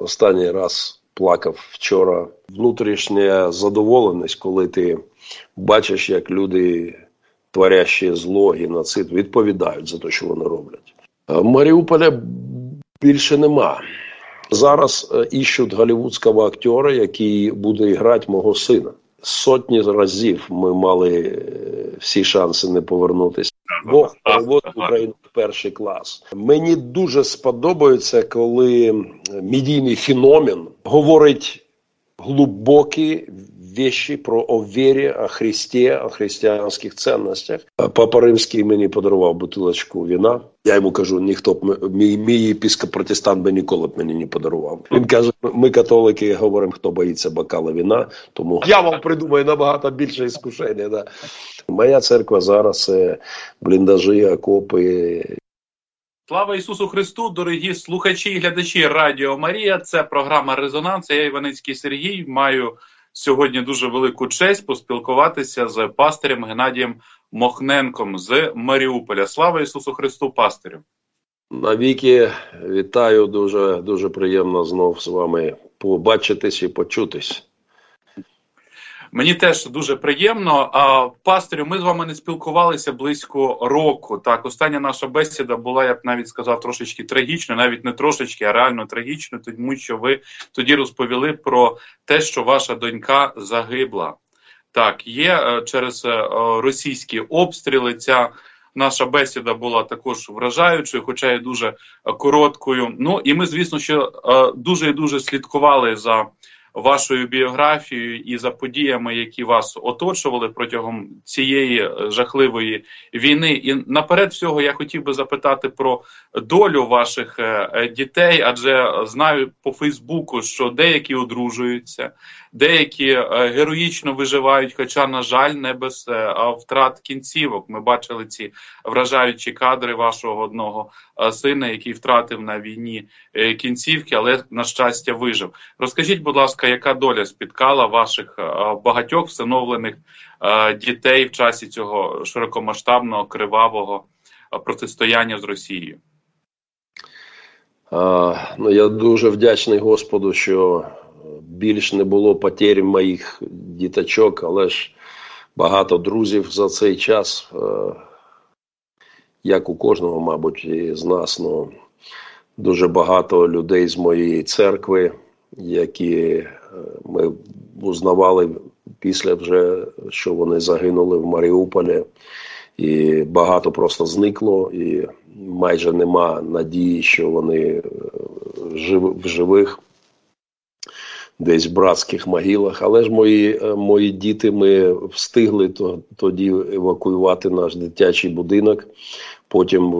Останній раз плакав вчора. Внутрішня задоволеність, коли ти бачиш, як люди, творящі зло, геноцид, відповідають за те, що вони роблять. Маріуполя більше нема. Зараз іщуть голлівудського актера, який буде грати мого сина. Сотні разів ми мали всі шанси не повернутися. Бог переводить Україну в перший клас. Мені дуже сподобається, коли медійний феномен говорить глибокі речі про вірі, о Христі, о християнських цінностях. Папа Римський мені подарував бутилочку вина. Я йому кажу, ніхто б, мій єпископ-протестант би ніколи б мені не подарував. Він каже, ми католики говоримо, хто боїться бокала вина, тому я вам придумаю набагато більше іскушення. Да. Моя церква зараз це бліндажі, окопи. Слава Ісусу Христу, дорогі слухачі і глядачі Радіо Марія. Це програма «Резонанс». Я Іваницький Сергій. Маю сьогодні дуже велику честь поспілкуватися з пастирем Геннадієм Мохненком з Маріуполя. Слава Ісусу Христу, пастирю! Навіки вітаю, дуже приємно знов з вами побачитись і почутись. Мені теж дуже приємно. Пастирю, ми з вами не спілкувалися близько року. Так, остання наша бесіда була, я б навіть сказав, трошечки трагічною, навіть не трошечки, а реально трагічною, тому що ви тоді розповіли про те, що ваша донька загибла. Так, є через російські обстріли. Ця наша бесіда була також вражаючою, хоча й дуже короткою. Ну, і ми, звісно, що дуже і дуже слідкували за вашою біографією і за подіями, які вас оточували протягом цієї жахливої війни. І наперед всього я хотів би запитати про долю ваших дітей, адже знаю по Фейсбуку, що деякі одружуються, деякі героїчно виживають, хоча, на жаль, не без втрат кінцівок. Ми бачили ці вражаючі кадри вашого одного сина, який втратив на війні кінцівки, але, на щастя, вижив. Розкажіть, будь ласка, яка доля спіткала ваших багатьох всиновлених дітей в часі цього широкомасштабного, кривавого протистояння з Росією? Я дуже вдячний Господу, що більш не було потерь моїх діточок, але ж багато друзів за цей час, як у кожного, мабуть, з нас, дуже багато людей з моєї церкви, які ми узнавали після вже, що вони загинули в Маріуполі. І багато просто зникло, і майже нема надії, що вони в живих, десь в братських могилах. Але ж мої діти, ми встигли тоді евакуювати наш дитячий будинок. Потім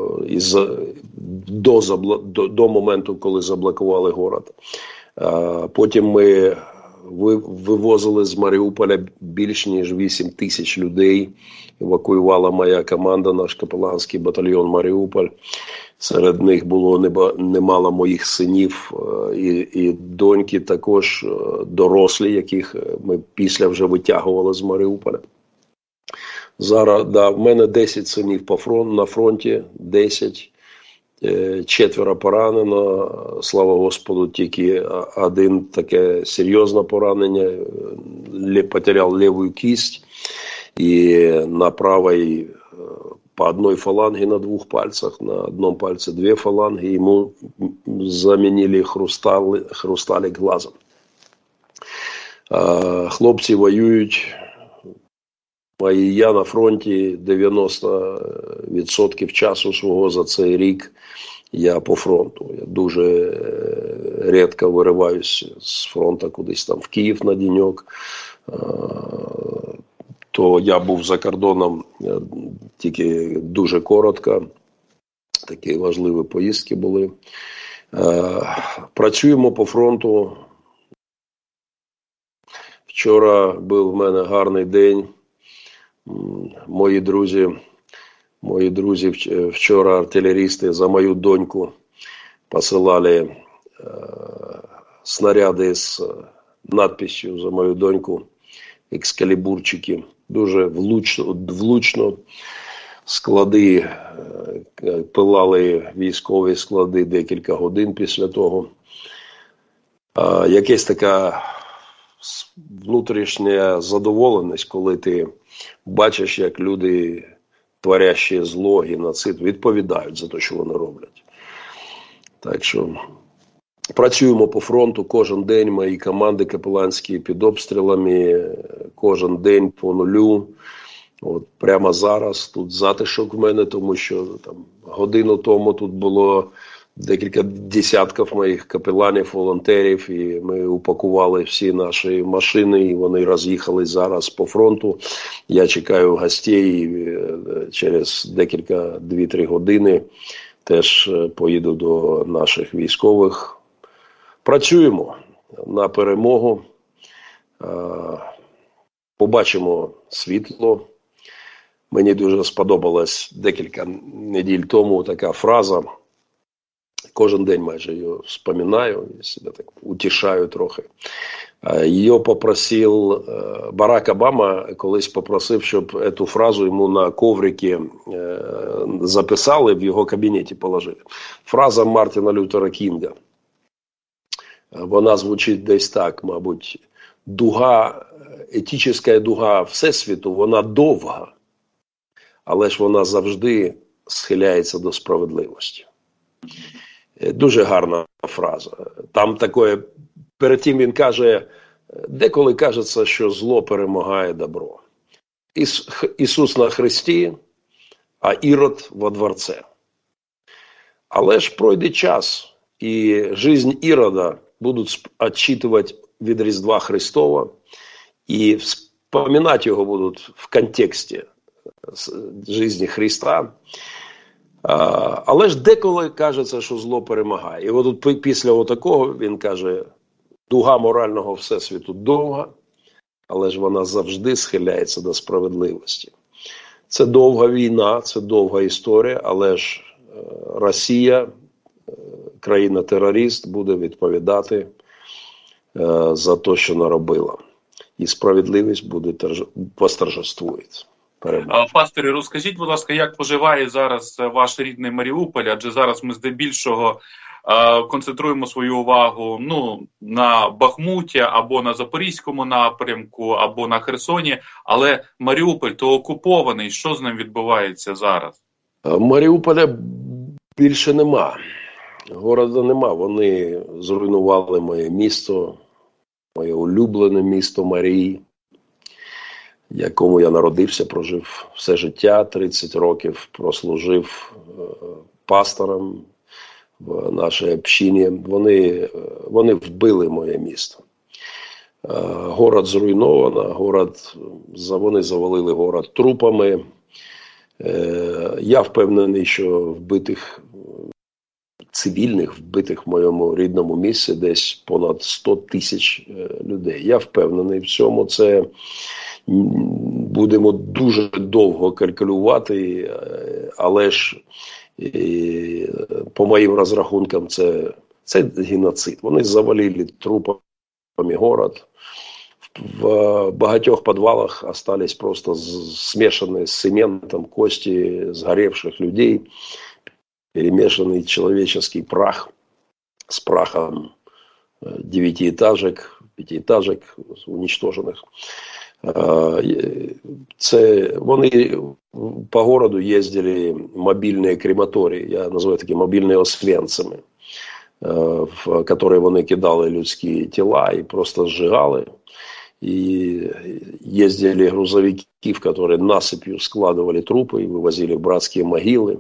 до моменту, коли заблокували город. Потім ми вивозили з Маріуполя більш ніж 8 тисяч людей. Евакуювала моя команда, наш капеланський батальйон Маріуполь. Серед них було немало моїх синів і доньки, також дорослі, яких ми після вже витягували з Маріуполя. Зараз, в мене 10 синів на фронті, 10. 4 поранено, слава Господу, тільки один таке серйозне поранення, потеряв ліву кість і на правій по одній фалангі на 2 пальцях, на одному пальці 2 фаланги, йому замінили хрусталик глазом. Хлопці воюють. Я на фронті 90% часу свого за цей рік я по фронту. Я дуже рідко вириваюся з фронту кудись там в Київ на денек. То я був за кордоном тільки дуже коротко. Такі важливі поїздки були. Працюємо по фронту. Вчора був в мене гарний день. Мої друзі вчора, артилерісти, за мою доньку посилали снаряди з надписью за мою доньку, екскалібурчики. Дуже влучно склади, пилали військові склади декілька годин після того. якась така внутрішня задоволеність, коли ти бачиш, як люди, творящі зло, геноцид, відповідають за те, що вони роблять. Так що працюємо по фронту кожен день, мої команди капеланські під обстрілами, кожен день по нулю. От прямо зараз тут затишок в мене, тому що там годину тому тут було декілька десятків моїх капеланів, волонтерів, і ми упакували всі наші машини, і вони роз'їхались зараз по фронту. Я чекаю гостей, і через декілька 2-3 години теж поїду до наших військових. Працюємо на перемогу, побачимо світло. Мені дуже сподобалась декілька неділь тому така фраза. Кожен день майже її вспоминаю, я себе так утішаю трохи. Її попросив Барак Обама, колись попросив, щоб цю фразу йому на коврики записали, в його кабінеті положили. Фраза Мартіна Лютера Кінга. Вона звучить десь так, мабуть, дуга, етична дуга Всесвіту, вона довга, але ж вона завжди схиляється до справедливості. Дуже гарна фраза. Там таке, перед тим він каже, деколи кажеться, що зло перемагає добро. Ісус на хресті, а Ірод во дворце. Але ж пройде час, і жизнь Ірода будуть відчитувати від Різдва Христова, і вспоминати його будуть в контексті житті Христа. Але ж деколи кажеться, що зло перемагає. І от тут після такого він каже, дуга морального всесвіту довга, але ж вона завжди схиляється до справедливості. Це довга війна, це довга історія, але ж Росія, країна-терорист, буде відповідати за те, що наробила. І справедливість буде восторжествує. Пастори, розкажіть, будь ласка, як поживає зараз ваш рідний Маріуполь, адже зараз ми здебільшого концентруємо свою увагу на Бахмуті, або на Запорізькому напрямку, або на Херсоні, але Маріуполь то окупований, що з ним відбувається зараз? Маріуполя більше нема, города нема, вони зруйнували моє місто, моє улюблене місто Марії, в якому я народився, прожив все життя, 30 років прослужив пастором в нашій общині. Вони вбили моє місто. Город зруйновано, вони завалили город трупами. Я впевнений, що вбитих цивільних, вбитих в моєму рідному місці десь понад 100 тисяч людей. Я впевнений в цьому. Це будемо дуже довго калькулювати, але ж по моїм розрахункам це геноцид. Вони завалили трупами город. В багатьох підвалах остались просто смешанные с цементом кости сгоревших людей, перемешанный человеческий прах с прахом 9-этажек, 5-этажек уничтоженных. Вони по городу їздили мобільні крематорії, я називаю такі мобільні освенцими, в які вони кидали людські тіла і просто зжигали. И ездили грузовики, в которые насыпью складывали трупы и вывозили в братские могили.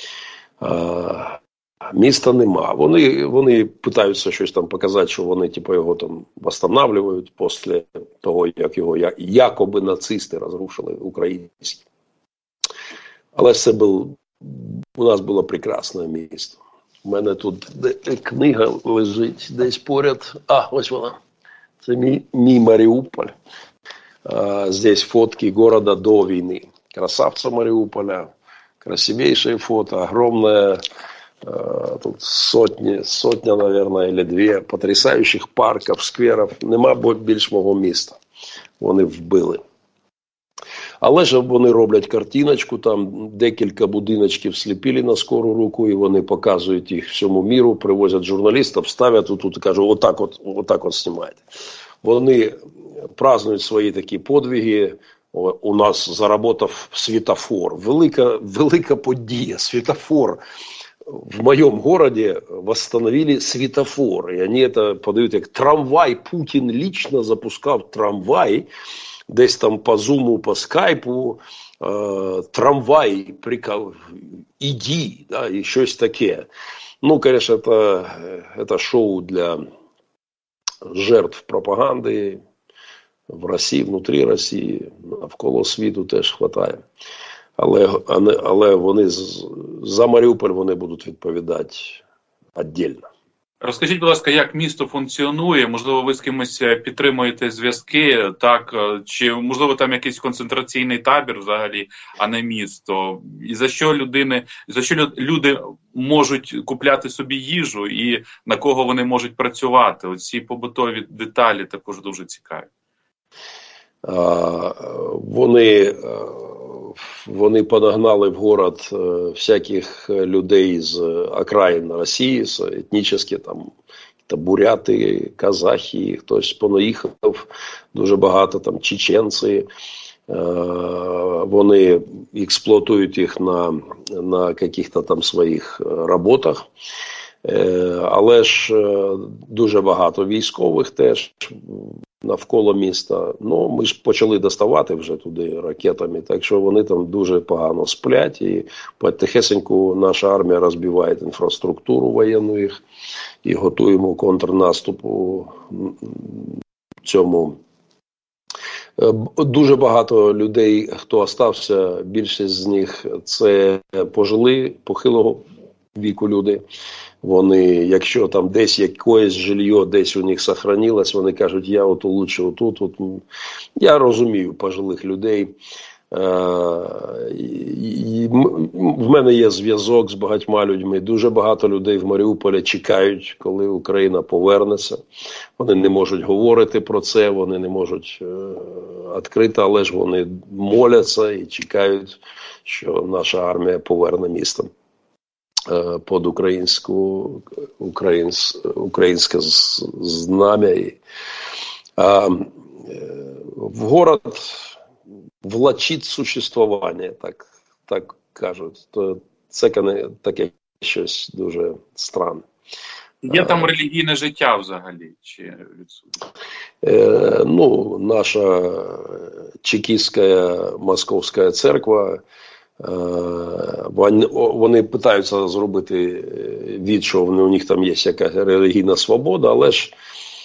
Міста нема. Вони питаються щось там показати, що вони його там восстанавливають після того, як його якоби нацисти розрушили українські. Але у нас було прекрасне місто. У мене тут книга лежить десь поряд. Ось вона. Це мій Маріуполь. Здесь фотки города до войны. Красавца Мариуполя. Красивейшее фото. Огромное, тут сотня, наверное, или 2 потрясающих парків, скверів. Нема більш мого міста. Вони вбили. Але ж вони роблять картиночку, там декілька будиночків сліпили на скору руку, і вони показують їх всьому міру, привозять журналістів, ставлять тут і кажуть, отак от знімайте. Вони празднують свої такі подвиги. У нас заработав світофор. Велика подія. Світофор. В моем городе восстановили светофор. И они это подают как трамвай. Путин лично запускал трамвай. Десь там по зуму, по скайпу. Трамвай, иди, да, и щось таке. Ну, конечно, это шоу для жертв пропаганди в Росії, внутрі Росії, навколо світу теж хватає. Але вони за Маріуполь вони будуть відповідати віддільно. Розкажіть, будь ласка, як місто функціонує? Можливо, ви з кимось підтримуєте зв'язки, так? Чи, можливо, там якийсь концентраційний табір взагалі, а не місто? І за що люди можуть купляти собі їжу і на кого вони можуть працювати? Оці побутові деталі також дуже цікаві. Вони понагнали в город всяких людей з окраїн Росії, з етнічних, там буряти, казахи, хтось понаїхав, дуже багато, там чеченці. Вони експлуатують їх на каких-то там своїх роботах. Але ж дуже багато військових теж навколо міста. Ну, ми ж почали доставати вже туди ракетами, так що вони там дуже погано сплять. І потихесеньку наша армія розбиває інфраструктуру воєнну їх і готуємо контрнаступу цьому. Дуже багато людей, хто остався, більшість з них це похилого віку люди. Вони, якщо там десь якесь жилье, десь у них сохранилось, вони кажуть, я от лучше отут. Я розумію пожилих людей. В мене є зв'язок з багатьма людьми. Дуже багато людей в Маріуполі чекають, коли Україна повернеться. Вони не можуть говорити про це, вони не можуть відкрити, але ж вони моляться і чекають, що наша армія поверне місто під українське знам'я. В город влачить существування, так кажуть. То це таке щось дуже странне. Є там релігійне життя взагалі? Чи відсутнє? Наша чекістська московська церква, вони питаються зробити від, що у них там є якась релігійна свобода, але ж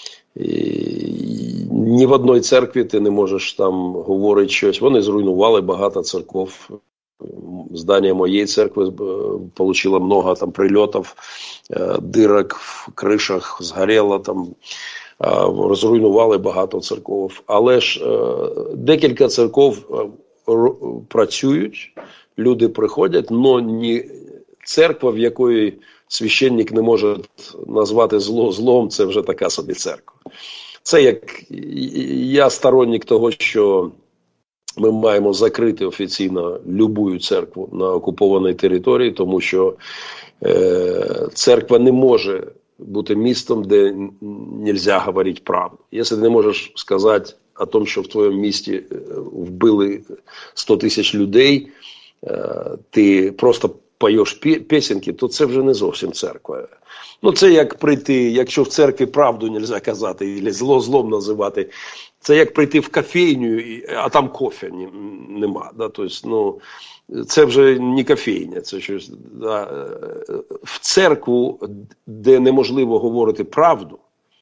ні в одній церкві ти не можеш там говорити щось. Вони зруйнували багато церков. Здання моєї церкви отримало много там прильотів, дирок в кришах, згоріло там, розруйнували багато церков. Але ж декілька церков працюють, люди приходять, але не церква, в якої священник не може назвати злом, це вже така собі церква. Це як я сторонник того, що ми маємо закрити офіційно будь-яку церкву на окупованій території, тому що церква не може бути містом, де не можна говорити правду. Якщо ти не можеш сказати о том, що в твоєму місті вбили 100 тисяч людей, ти просто поєш пісеньки, то це вже не зовсім церква. Це як прийти, якщо в церкві правду не можна казати, або зло злом називати, це як прийти в кофейню, а там кофе нема. Да? Тобто, це вже не кофейня, це щось. Да? В церкву, де неможливо говорити правду,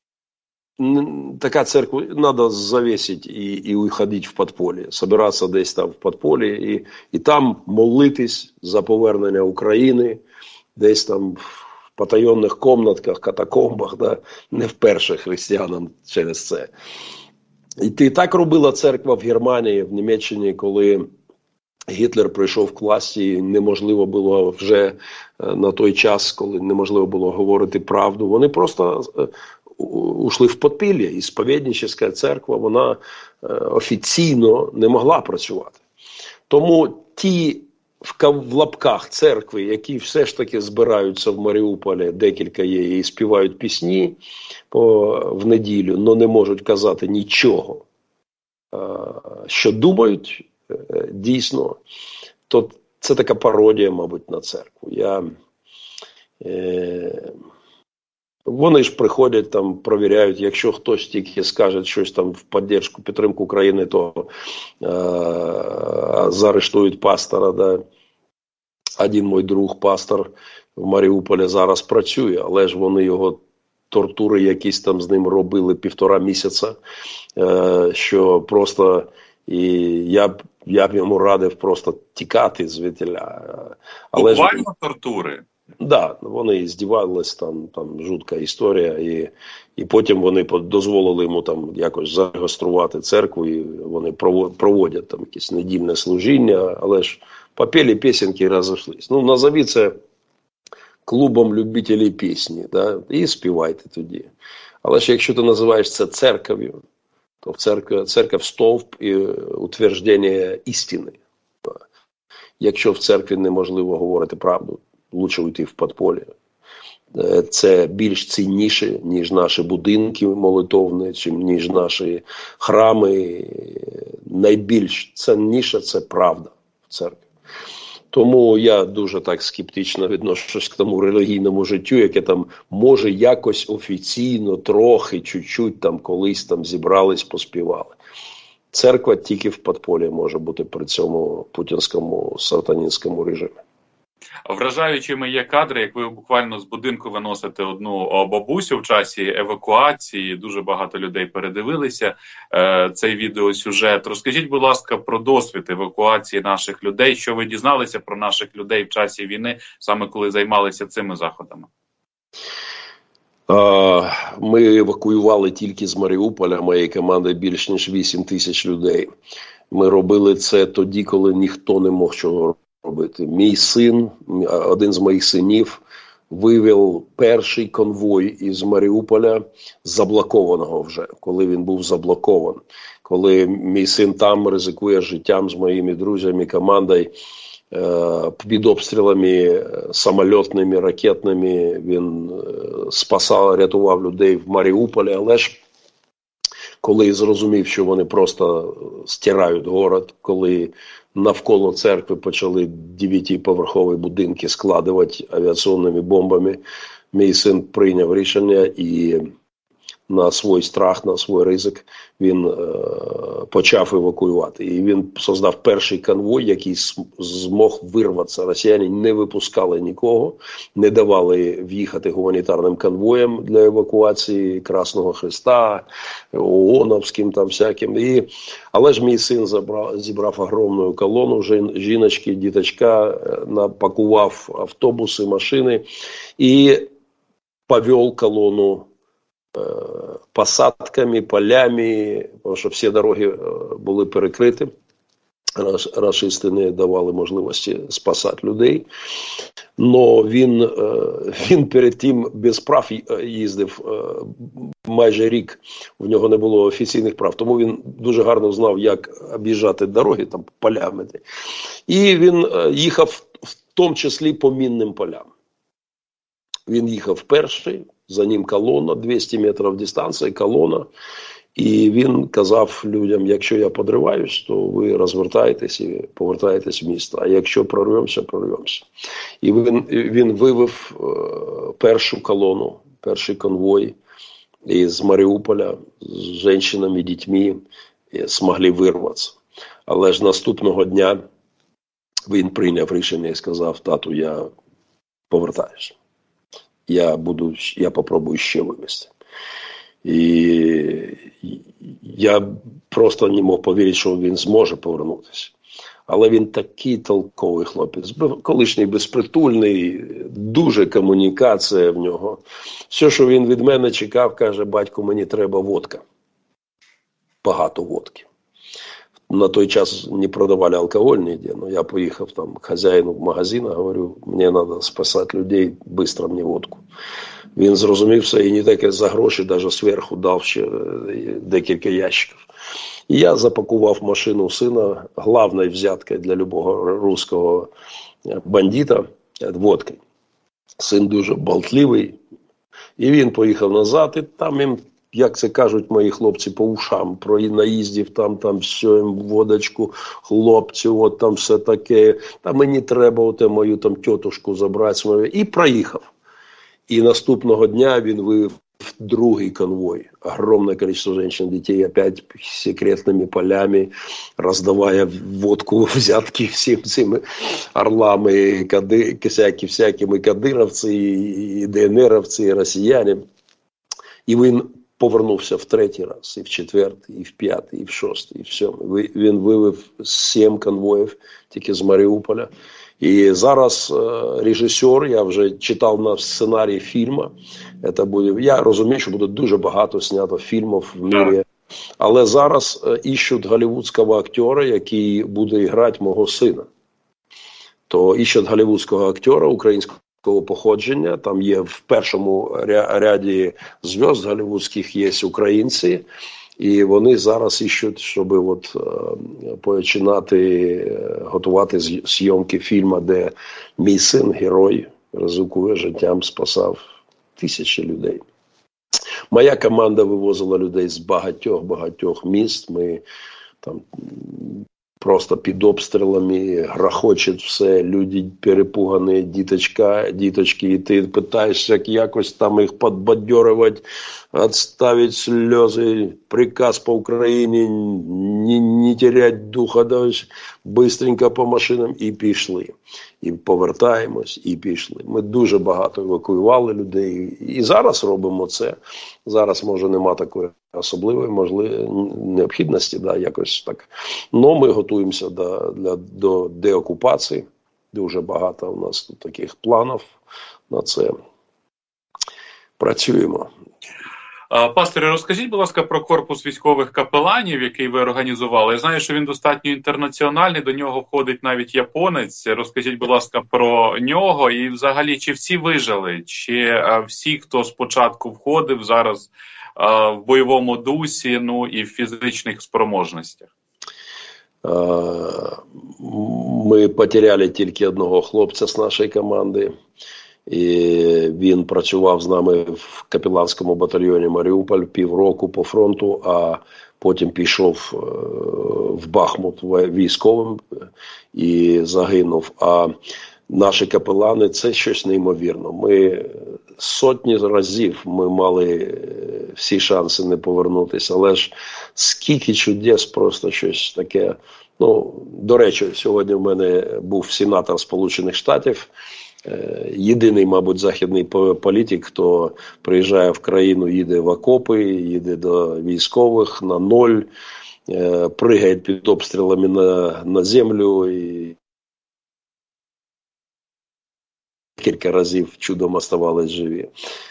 така церква треба завісити і уходити в підполье, збиратися десь там в підполье і там молитись за повернення України, десь там в потайонних комнатках, катакомбах, да? Не вперше християнам через це. І так робила церква в Германії, в Німеччині, коли Гітлер прийшов в класі, і неможливо було вже на той час, коли неможливо було говорити правду. Вони просто ушли в підпілля, і сповідницька церква, вона офіційно не могла працювати. Тому ті в лапках церкви, які все ж таки збираються в Маріуполі, декілька є, і співають пісні в неділю, але не можуть казати нічого, що думають дійсно, то це така пародія, мабуть, на церкву. Вони ж приходять там, провіряють, якщо хтось тільки скаже щось там в підтримку України, то заарештують пастора. Да? Один мій друг, пастор в Маріуполі, зараз працює, але ж вони його тортури якісь там з ним робили 1,5 місяця, що просто, і я б йому радив просто тікати звідтіля. Буквально тортури? Да, вони здівались, там жутка історія, і потім вони дозволили йому там якось зареєструвати церкву, і вони проводять там якесь недільне служіння, але ж попели пісеньки і розійшлись. Ну, назові це клубом любителів пісні, да, і співайте тоді. Але ж якщо ти називаєш це церков'ю, то церква стовп і утвердження істини. Якщо в церкві неможливо говорити правду, лучше уйти в підполі. Це більш цінніше, ніж наші будинки молитовні, ніж наші храми. Найбільш цінніше – це правда в церкві. Тому я дуже так скептично відношусь к тому релігійному життю, яке там може якось офіційно, трохи, чуть-чуть там колись там зібрались, поспівали. Церква тільки в підполі може бути при цьому путінському сатанінському режимі. Вражаючими є кадри, як ви буквально з будинку виносите одну бабусю в часі евакуації. Дуже багато людей передивилися цей відеосюжет. Розкажіть, будь ласка, про досвід евакуації наших людей. Що ви дізналися про наших людей в часі війни, саме коли займалися цими заходами? Ми евакуювали тільки з Маріуполя, моєї команди, більш ніж 8 тисяч людей. Ми робили це тоді, коли ніхто не мог чого робити. Мій син, один з моїх синів, вивів перший конвой із Маріуполя, заблокованого вже, коли він був заблокований. Коли мій син там ризикує життям з моїми друзями, командою, під обстрілами самольотними, ракетними, він рятував людей в Маріуполі, але ж коли зрозумів, що вони просто стирають город, коли навколо церкви почали 9-поверхові будинки складувати авіаційними бомбами, мій син прийняв рішення і на свій страх, на свій ризик він почав евакуювати. І він создав перший конвой, який змог вирватися. Росіяни не випускали нікого, не давали в'їхати гуманітарним конвоєм для евакуації Красного Хреста, ООНовським там всяким. Але ж мій син зібрав огромну колону, жіночки, діточка, напакував автобуси, машини і повів колону посадками, полями, тому що всі дороги були перекриті. Рашисти не давали можливості спасати людей. Но він перед тим без прав їздив майже рік. В нього не було офіційних прав. Тому він дуже гарно знав, як об'їжджати дороги, там, полями. І він їхав в тому числі по мінним полям. Він їхав перший, за ним колона, 200 метрів дистанції, колона. І він казав людям, якщо я подриваюсь, то ви розвертаєтесь і повертаєтесь в місто. А якщо прорвемося, прорвемося. І він вивів першу колону, перший конвой із Маріуполя з жінками, дітьми, змогли вирватися. Але ж наступного дня він прийняв рішення і сказав: тату, я повертаюся. Я попробую ще вивезти. І я просто не мог повірити, що він зможе повернутися. Але він такий толковий хлопець, колишній безпритульний, дуже комунікація в нього. Все, що він від мене чекав, каже: батько, мені треба водка. Багато водки. на той час не продавали алкоголь нигде, но я поехал там к хозяину магазина, говорю, мне надо спасать людей, быстро мне водку. Він зрозумів все і не таке за гроші, навіть зверху дав ще декілька ящиків. І я запакував машину сина, головною взяткою для любого руського бандита – водки. Син дуже болтливий, і він поїхав назад, і там їм, як це кажуть мої хлопці, по ушам, про наїздів, там все, їм водочку, хлопці, от там все таке, та мені треба оте мою там тітушку забрати, і проїхав. И наступного дня він вивів другий конвой. Огромное количество женщин, детей, опять секретными полями, раздавая водку, взятки всім цим орлам, і всякими кадировці, і ДНРовці, і росіяни. І він повернувся в третій раз, і в четвертий, і в п'ятий, і в шостий, і в сьомий. Він вивів 7 конвоїв тільки з Маріуполя. І зараз режисер, я вже читав на сценарій фільму, це буде, я розумію, що буде дуже багато знято фільмів в мірі, але зараз іщуть голлівудського актера, який буде грати мого сина. То іщуть голлівудського актера українського походження, там є в першому ряді зв'язд голлівудських є українці, і вони зараз іщуть, щоб от починати готувати зйомки фільму, де мій син, герой, ризикує життям, спасав тисячі людей. Моя команда вивозила людей з багатьох міст. Ми там просто під обстрілами, грохочуть все, люди перепугані, діточки, і ти питаєшся якось там їх підбадьорувати, відставити сльози, приказ по Україні, не терять духа, бистренько по машинам, і пішли. І повертаємось, і пішли. Ми дуже багато евакуювали людей, і зараз робимо це. Зараз, може, нема такої особливої необхідності, якось так. Но ми готуємося до деокупації. Дуже багато у нас тут таких планів на це. Працюємо. Пасторе, розкажіть, будь ласка, про корпус військових капеланів, який ви організували. Я знаю, що він достатньо інтернаціональний, до нього входить навіть японець. Розкажіть, будь ласка, про нього і взагалі, чи всі вижили, чи всі, хто спочатку входив, зараз в бойовому дусі, ну і в фізичних спроможностях? Ми потеряли тільки одного хлопця з нашої команди. І він працював з нами в капеланському батальйоні Маріуполь півроку по фронту, а потім пішов в Бахмут військовим і загинув. А наші капелани – це щось неймовірне. Ми сотні разів ми мали всі шанси не повернутися, але ж скільки чудес, просто щось таке. Ну, до речі, сьогодні в мене був сенатор Сполучених Штатів, єдиний, мабуть, західний політик, хто приїжджає в країну, їде в окопи, їде до військових на ноль, пригає під обстрілами на землю і кілька разів чудом оставались живі.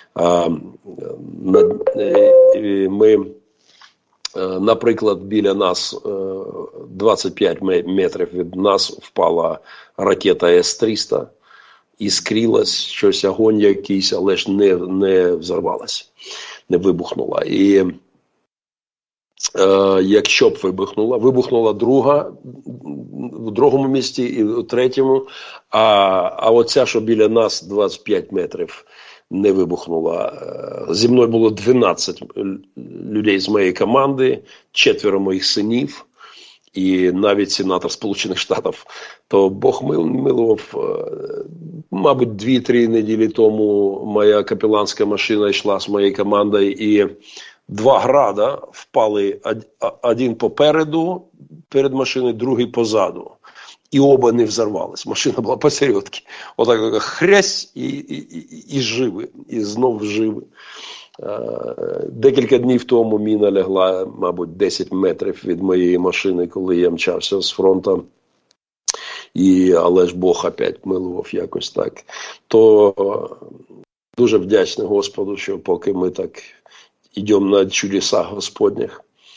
Ми, наприклад, біля нас 25 метрів від нас впала ракета С-300, іскрилась, щось, огонь якийсь, але ж не взорвалась, не вибухнула. І якщо б вибухнула друга, в другому місці і в третьому, а оця, що біля нас 25 метрів, не вибухнула. Зі мною було 12 людей з моєї команди, 4 моїх синів, і навіть сенатор Сполучених Штатів, то Бог милував. Мабуть, 2-3 неділі тому моя капеланська машина йшла з моєю командою, і 2 града впали, один попереду, перед машиною, другий позаду. І оба не взорвались. Машина була посередки. Отак хрясь і живи, і знов живи. Декілька днів тому міна лягла, мабуть, 10 метрів від моєї машини, коли я мчався з фронту. Але ж Бог опять милував якось так. То дуже вдячний Господу, що поки ми так йдемо на чудесах Господніх,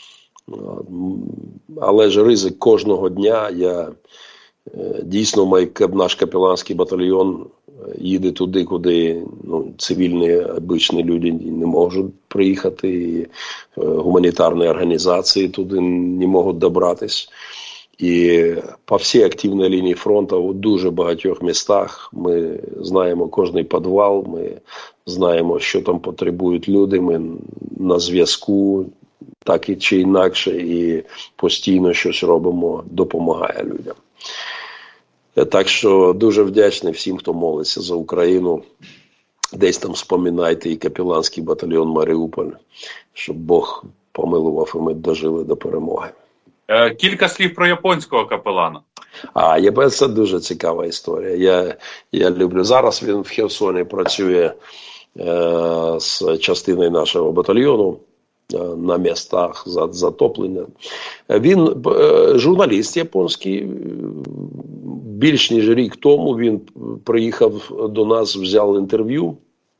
Але ж ризик кожного дня. Дійсно, наш капеланський батальйон їде туди, куди цивільні, обичні люди не можуть приїхати, і гуманітарні організації туди не можуть добратись. І по всій активній лінії фронту у дуже багатьох містах ми знаємо кожний підвал, ми знаємо, що там потребують люди, ми на зв'язку, так і чи інакше, і постійно щось робимо, допомагає людям. Так що дуже вдячний всім, хто молиться за Україну. Десь там споминайте і капеланський батальйон Маріуполь, щоб Бог помилував і ми дожили до перемоги. Кілька слів про японського капелана. Це дуже цікава історія. Я люблю. Зараз він в Херсоні працює з частиною нашого батальйону на містах затоплення. Він журналіст японський. Більш ніж рік тому він приїхав до нас, взяв інтерв'ю.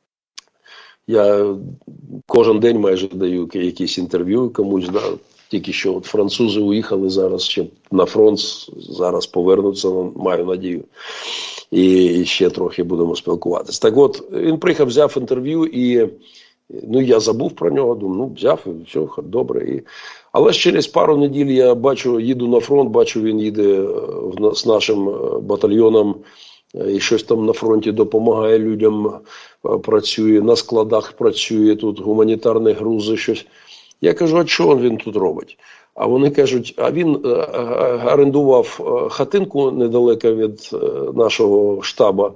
Я кожен день майже даю якісь інтерв'ю комусь. Тільки що французи уїхали зараз ще на фронт, зараз повернуться, маю надію. І ще трохи будемо спілкуватися. Так от, він приїхав, взяв інтерв'ю і я забув про нього, думаю, взяв і все, добре. Але через пару неділь я їду на фронт, бачу, він їде з нашим батальйоном і щось там на фронті допомагає людям, працює, на складах працює, тут гуманітарні грузи, щось. Я кажу, а що він тут робить? А вони кажуть, а він орендував хатинку недалеко від нашого штабу.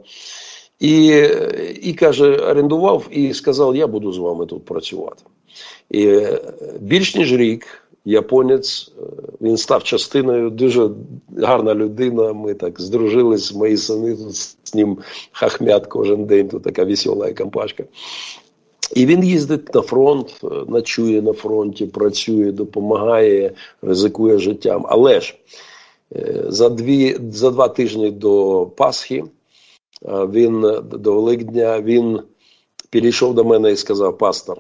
І каже, орендував і сказав, я буду з вами тут працювати. І більш ніж рік японець, він став частиною, дуже гарна людина, ми так здружились, мої сини тут з ним хахмят кожен день, тут така весела компашка. І він їздить на фронт, ночує на фронті, працює, допомагає, ризикує життям. Але ж за 2 тижні до Пасхи, до Великдня, він підійшов до мене і сказав, пастор,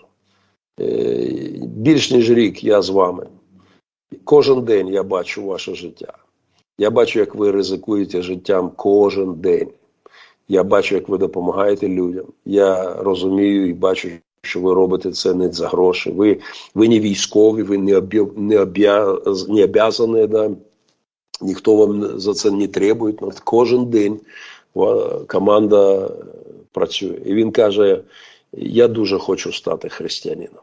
більш ніж рік я з вами. Кожен день я бачу ваше життя. Я бачу, як ви ризикуєте життям кожен день. Я бачу, як ви допомагаєте людям. Я розумію і бачу, що ви робите це не за гроші. Ви не військові, ви не обязані, да? Ніхто вам за це не требує. Кожен день команда працює. І він каже, я дуже хочу стати християнином.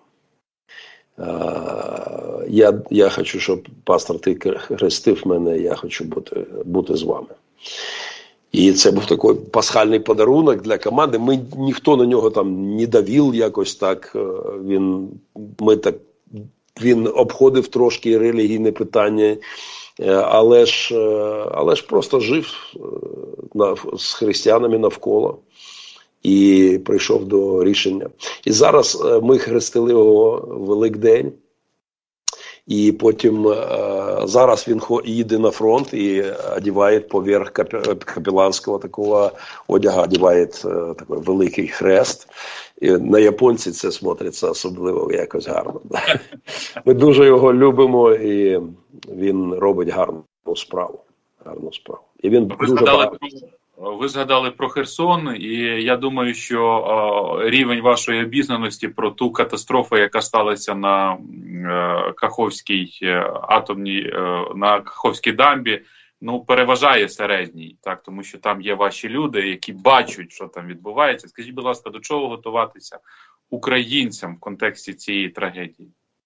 Я хочу, щоб, пастор, ти хрестив мене, я хочу бути з вами. І це був такий пасхальний подарунок для команди. Ніхто на нього там не давив якось так. Він обходив трошки релігійне питання, але ж просто жив з християнами навколо і прийшов до рішення. І зараз ми хрестили його в Великдень. І потім зараз він їде на фронт і одягає поверх капеланського такого одягу, одягає такий великий хрест. І на японці це смотриться особливо якось гарно. Ми дуже його любимо і він робить гарну справу. І він Ви згадали про Херсон, і я думаю, що рівень вашої обізнаності про ту катастрофу, яка сталася на Каховській на Каховській дамбі, переважає середній, так, тому що там є ваші люди, які бачать, що там відбувається. Скажіть, будь ласка, до чого готуватися українцям в контексті цієї трагедії?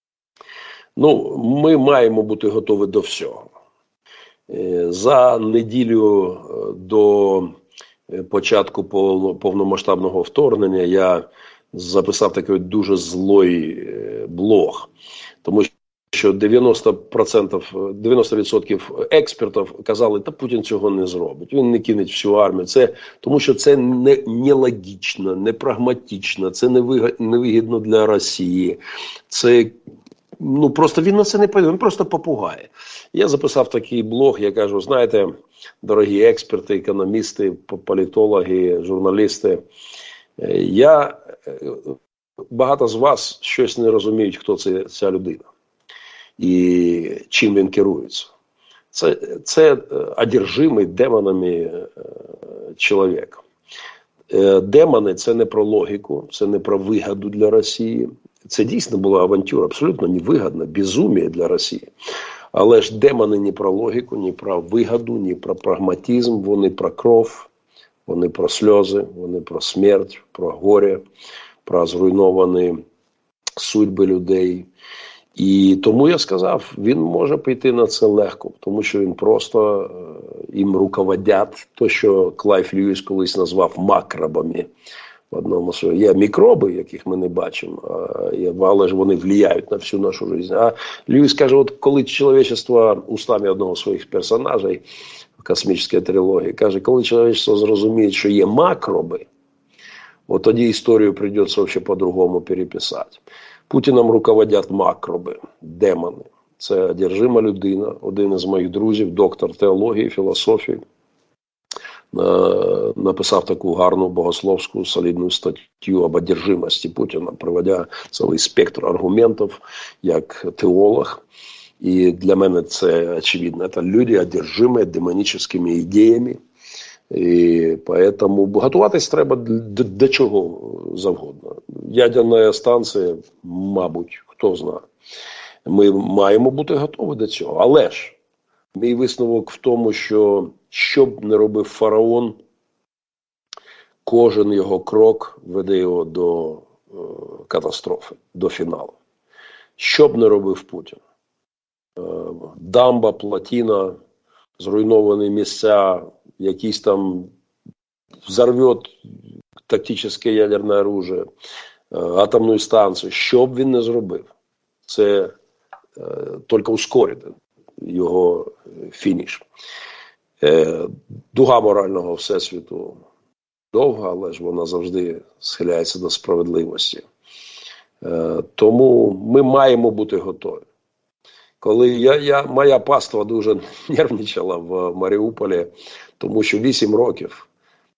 Ми маємо бути готові до всього. За неділю до початку повномасштабного вторгнення я записав такий дуже злий блог, тому що 90% експертів казали, та Путін цього не зробить, він не кине всю армію. Тому що це не логічно, не прагматично, це не вигідно для Росії, це просто він на це не пойде, він просто попугає. Я записав такий блог, я кажу, знаєте, дорогі експерти, економісти, політологи, журналісти, багато з вас щось не розуміють, хто ця людина. і чим він керується. Це одержимий демонами чоловік. Демони – це не про логіку, це не про вигоду для Росії. Це дійсно була авантюра, абсолютно невигідна, безумие для Росії. Але ж демони не про логіку, не про вигоду, не про прагматизм, вони про кров, вони про сльози, вони про смерть, про горе, про зруйновані судьби людей. І тому я сказав, він може піти на це легко, тому що він просто їм руководять, то, що Клайв Льюіс колись назвав макробами. В одному слові. Є мікроби, яких ми не бачимо, але ж вони впливають на всю нашу життя. А Льюіс каже, от коли чоловічество, устами одного з своїх персонажей в космічній трилогії, каже, коли чоловічество зрозуміє, що є макроби, от тоді історію прийдеться взагалі по-другому переписати. Путіном руководять макроби, демони. Це одержима людина, один із моїх друзів, доктор теології, філософії, написав таку гарну богословську солідну статтю об одержимості Путіна, приводя цілий спектр аргументів як теолог. І для мене це очевидно. Це люди, одержимі демонічними ідеями. І тому готуватись треба до чого завгодно. Ядерна станція, мабуть, хто знає. Ми маємо бути готові до цього. Але ж мій висновок в тому, що б не робив фараон, кожен його крок веде його до катастрофи, до фіналу. Що б не робив Путін? Дамба, плотина, зруйновані місця, якийсь там взорвет тактичне ядерне оружие, атомну станцію. Що б він не зробив? Це тільки ускорить його фініш. Дуга морального всесвіту довга, але ж вона завжди схиляється до справедливості. Тому ми маємо бути готові. Коли моя паства дуже нервничала в Маріуполі, тому що 8 років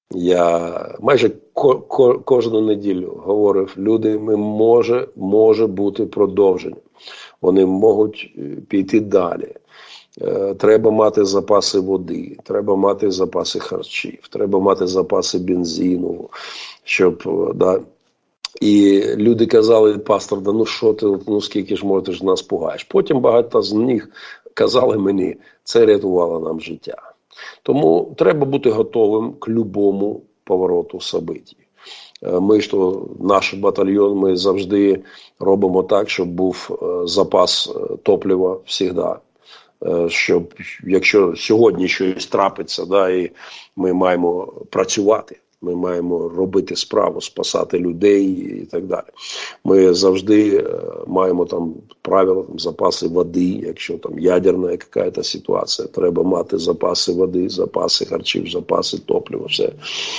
я майже кожну неділю говорив, люди, може бути продовження. Вони можуть піти далі. Треба мати запаси води, треба мати запаси харчів, треба мати запаси бензину, щоб, да. І люди казали, пастор, да ну що ти, ну скільки ж може, ти ж нас пугаєш. Потім багато з них казали мені, це рятувало нам життя. Тому треба бути готовим к любому повороту событий. Ми ж то, наш батальйон, ми завжди робимо так, щоб був запас топлива завжди. Щоб, якщо сьогодні щось трапиться, да, і ми маємо працювати, ми маємо робити справу, спасати людей і так далі. Ми завжди маємо там правила, там, запаси води, якщо там ядерна якась ситуація, треба мати запаси води, запаси харчів, запаси топлива, все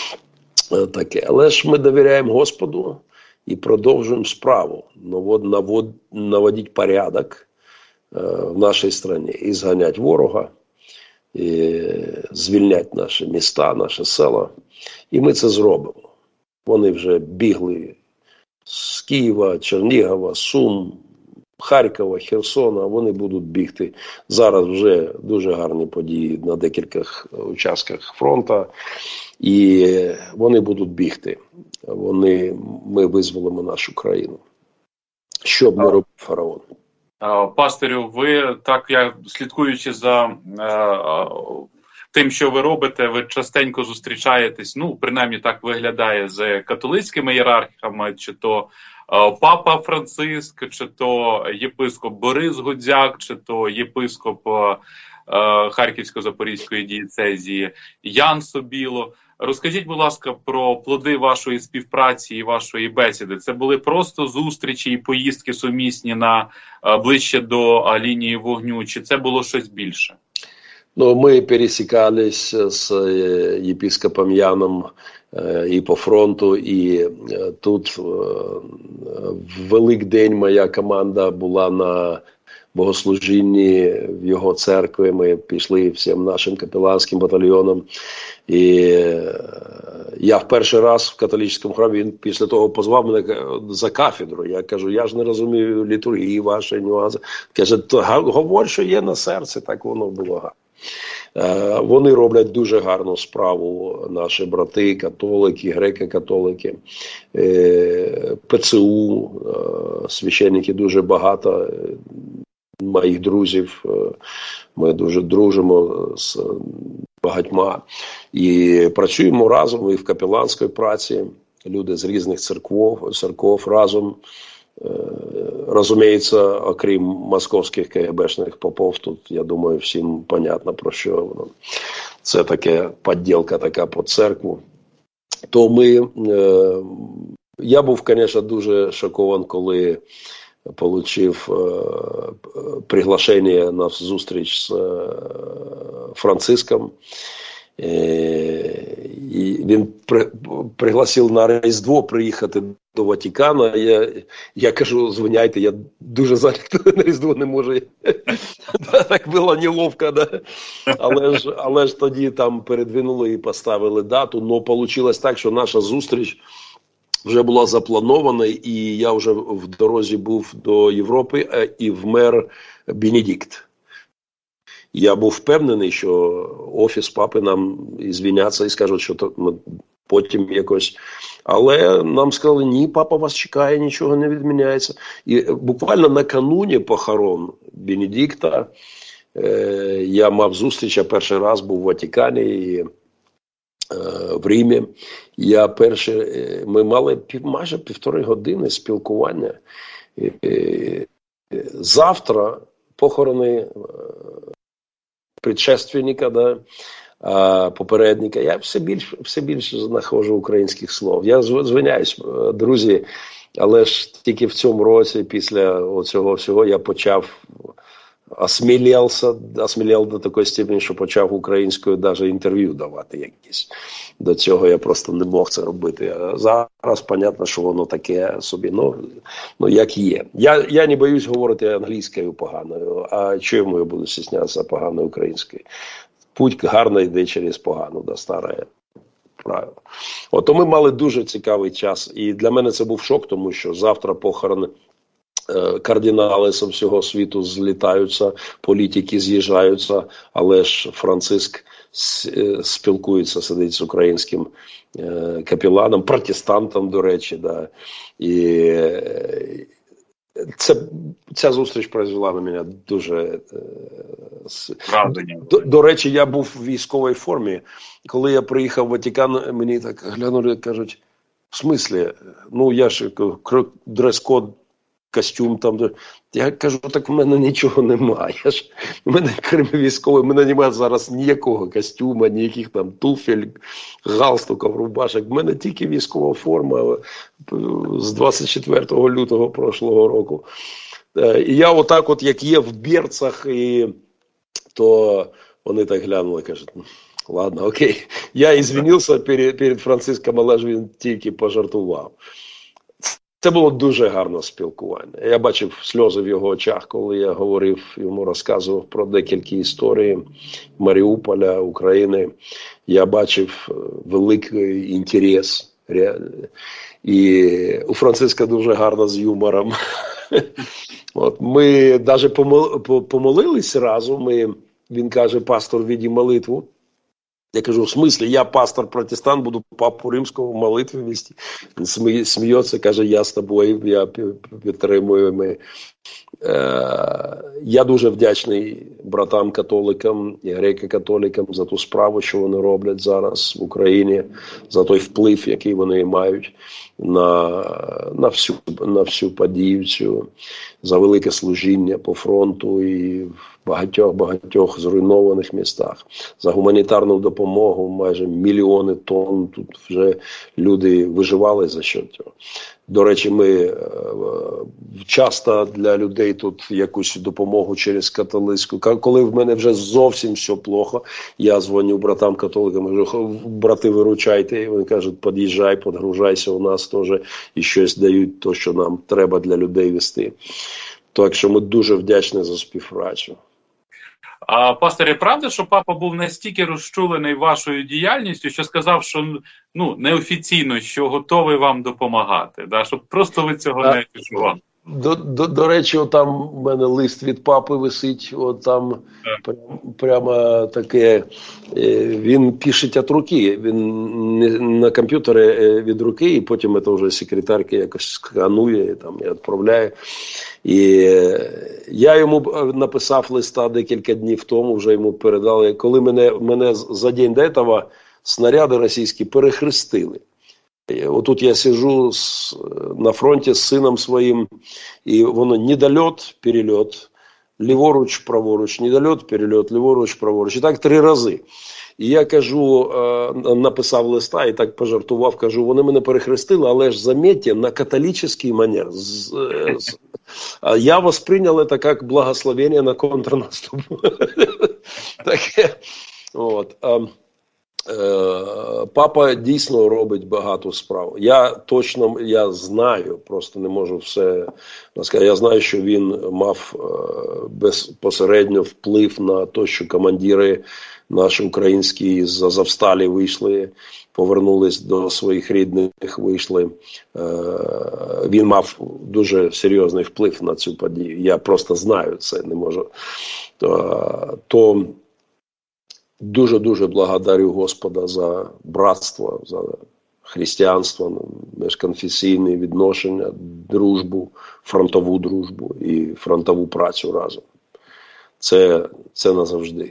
таке. Але ж ми довіряємо Господу і продовжуємо справу, наводити порядок в нашій країні і зганяти ворога, і звільняти наші міста, наші села. І ми це зробимо. Вони вже бігли з Києва, Чернігова, Сум, Харкова, Херсона, вони будуть бігти. Зараз вже дуже гарні події на декількох участках фронту, і вони будуть бігти. Ми визволимо нашу країну. Що б не робив фараон? Пастирю, ви так, я слідкуючи за тим, що ви робите, ви частенько зустрічаєтесь, ну, принаймні так виглядає, з католицькими ієрархами, чи то папа Франциск, чи то єпископ Борис Гудзяк, чи то єпископ Харківсько-Запорізької дієцезії Ян Собіло. Розкажіть, будь ласка, про плоди вашої співпраці і вашої бесіди. Це були просто зустрічі і поїздки сумісні на ближче до лінії вогню, чи це було щось більше? Ну, мы пересекались с епископом Яном і по фронту, і тут в Великдень моя команда була на богослужінні в його церкві. Ми пішли всім нашим капеланським батальйоном. І я в перший раз в католицькому храмі, він після того позвав мене за кафедру. Я кажу, я ж не розумію літургії вашої нюанси. Каже, то говорь, що є на серці, так воно було гарно. Вони роблять дуже гарну справу, наші брати, католики, греки-католики, ПЦУ, священники дуже багато, моїх друзів, ми дуже дружимо з багатьма і працюємо разом і в капеланській праці, люди з різних церков разом. Розуміється, окрім московських КГБшних попов, тут, я думаю, всім понятно, про що воно. Це таке підділка така під церкву. То я був, звісно, дуже шокований, коли отримав приглашення на зустріч з Франциском. І він пригласив на Різдво приїхати до Ватикану. Я кажу, звиняйте, я дуже зайнятий, на Різдво не можу. Так було неловко, да? Але ж тоді там передвинули і поставили дату. Но вийшло так, що наша зустріч вже була запланована, і я вже в дорозі був до Європи і вмер Бенедикт. Я був впевнений, що офіс папи нам звіняться і скажуть, що потім якось. Але нам сказали, ні, папа вас чекає, нічого не відміняється. І буквально накануні похорон Бенедикта я мав зустріч, я перший раз був в Ватикані і в Римі. Ми мали майже 1,5 години спілкування. Завтра похорони предшественника, да, попередника. Я все більше знаходжу українських слов. Я звиняюсь, друзі, але ж тільки в цьому році, після цього всього, я почав осмілів до такої степені, що почав українською навіть інтерв'ю давати якісь. До цього я просто не мог це робити. А зараз, понятно, що воно таке собі, ну як є. Я не боюсь говорити англійською поганою, а чому я буду стіснятися поганою українською? Путь гарно йде через погану, да, старе правило. Ото ми мали дуже цікавий час, і для мене це був шок, тому що завтра похорони, кардинали з всього світу злітаються, політики з'їжджаються, але ж Франциск спілкується, сидить з українським капеланом, протестантом, до речі. Да. І ця зустріч произвела на мене дуже... До речі, я був в військовій формі. Коли я приїхав в Ватикан, мені так глянули, кажуть, в смислі? Ну, я ж дрес-код, костюм там. Я кажу, так в мене нічого немає. У мене, крім військовий, в мене немає зараз ніякого костюма, ніяких там туфель, галстуків, рубашок. В мене тільки військова форма з 24 лютого прошлого року. І я отак от, як є в берцах, то вони так глянули, кажуть, ладно, окей. Я ізвинився перед Франциском, але ж він тільки пожартував. Це було дуже гарне спілкування. Я бачив сльози в його очах, коли я говорив, йому розказував про декілька історій Маріуполя, України. Я бачив великий інтерес. І у Франциска дуже гарно з юмором. От, ми навіть помолились разом. Він каже, пастор, веди молитву. Я кажу, в смислі, я пастор-протестант, буду папу римського в молитві вести. Він сміється, каже, я з тобою, я підтримую. Я дуже вдячний братам-католикам і греко-католикам за ту справу, що вони роблять зараз в Україні, за той вплив, який вони мають на всю подію цю, за велике служіння по фронту і в багатьох зруйнованих містах, за гуманітарну допомогу, майже мільйони тонн, тут вже люди виживали за що цього. До речі, ми часто для людей тут якусь допомогу через католицьку. Коли в мене вже зовсім все плохо, я дзвоню братам-католикам, кажу, брати, виручайте. І вони кажуть, під'їжджай, підгружайся, у нас теж і щось дають, то, що нам треба для людей вести. Так що ми дуже вдячні за співпрацю. А, пасторе, правда, що папа був настільки розчулений вашою діяльністю, що сказав, що неофіційно, що готовий вам допомагати, да? Щоб просто ви цього не відчували? До речі, там в мене лист від папи висить, там прямо таке, він пише від руки, він на комп'ютері від руки, і потім це вже секретарка якось сканує і відправляє. І я йому написав листа декілька днів тому, вже йому передали, коли мене за день до цього снаряди російські перехрестили. Отут я сиджу на фронті з сином своїм, і воно недольот, перельот, ліворуч, праворуч, недольот, перельот, ліворуч, праворуч. І так 3 рази. І я кажу, написав листа і так пожартував, кажу, вони мене перехрестили, але ж, заметьте, на католический манер. Я воспринял это как благословение на контрнаступ. Таке. Папа дійсно робить багато справ. Я знаю, просто не можу все сказати. Я знаю, що він мав безпосередньо вплив на те, що командири наші українські з Азовсталі вийшли, повернулись до своїх рідних, вийшли. Він мав дуже серйозний вплив на цю подію. Я просто знаю це, не можу. То дуже-дуже благодарю Господа за братство, за християнство, міжконфесійні відношення, дружбу, фронтову дружбу і фронтову працю разом. Це назавжди.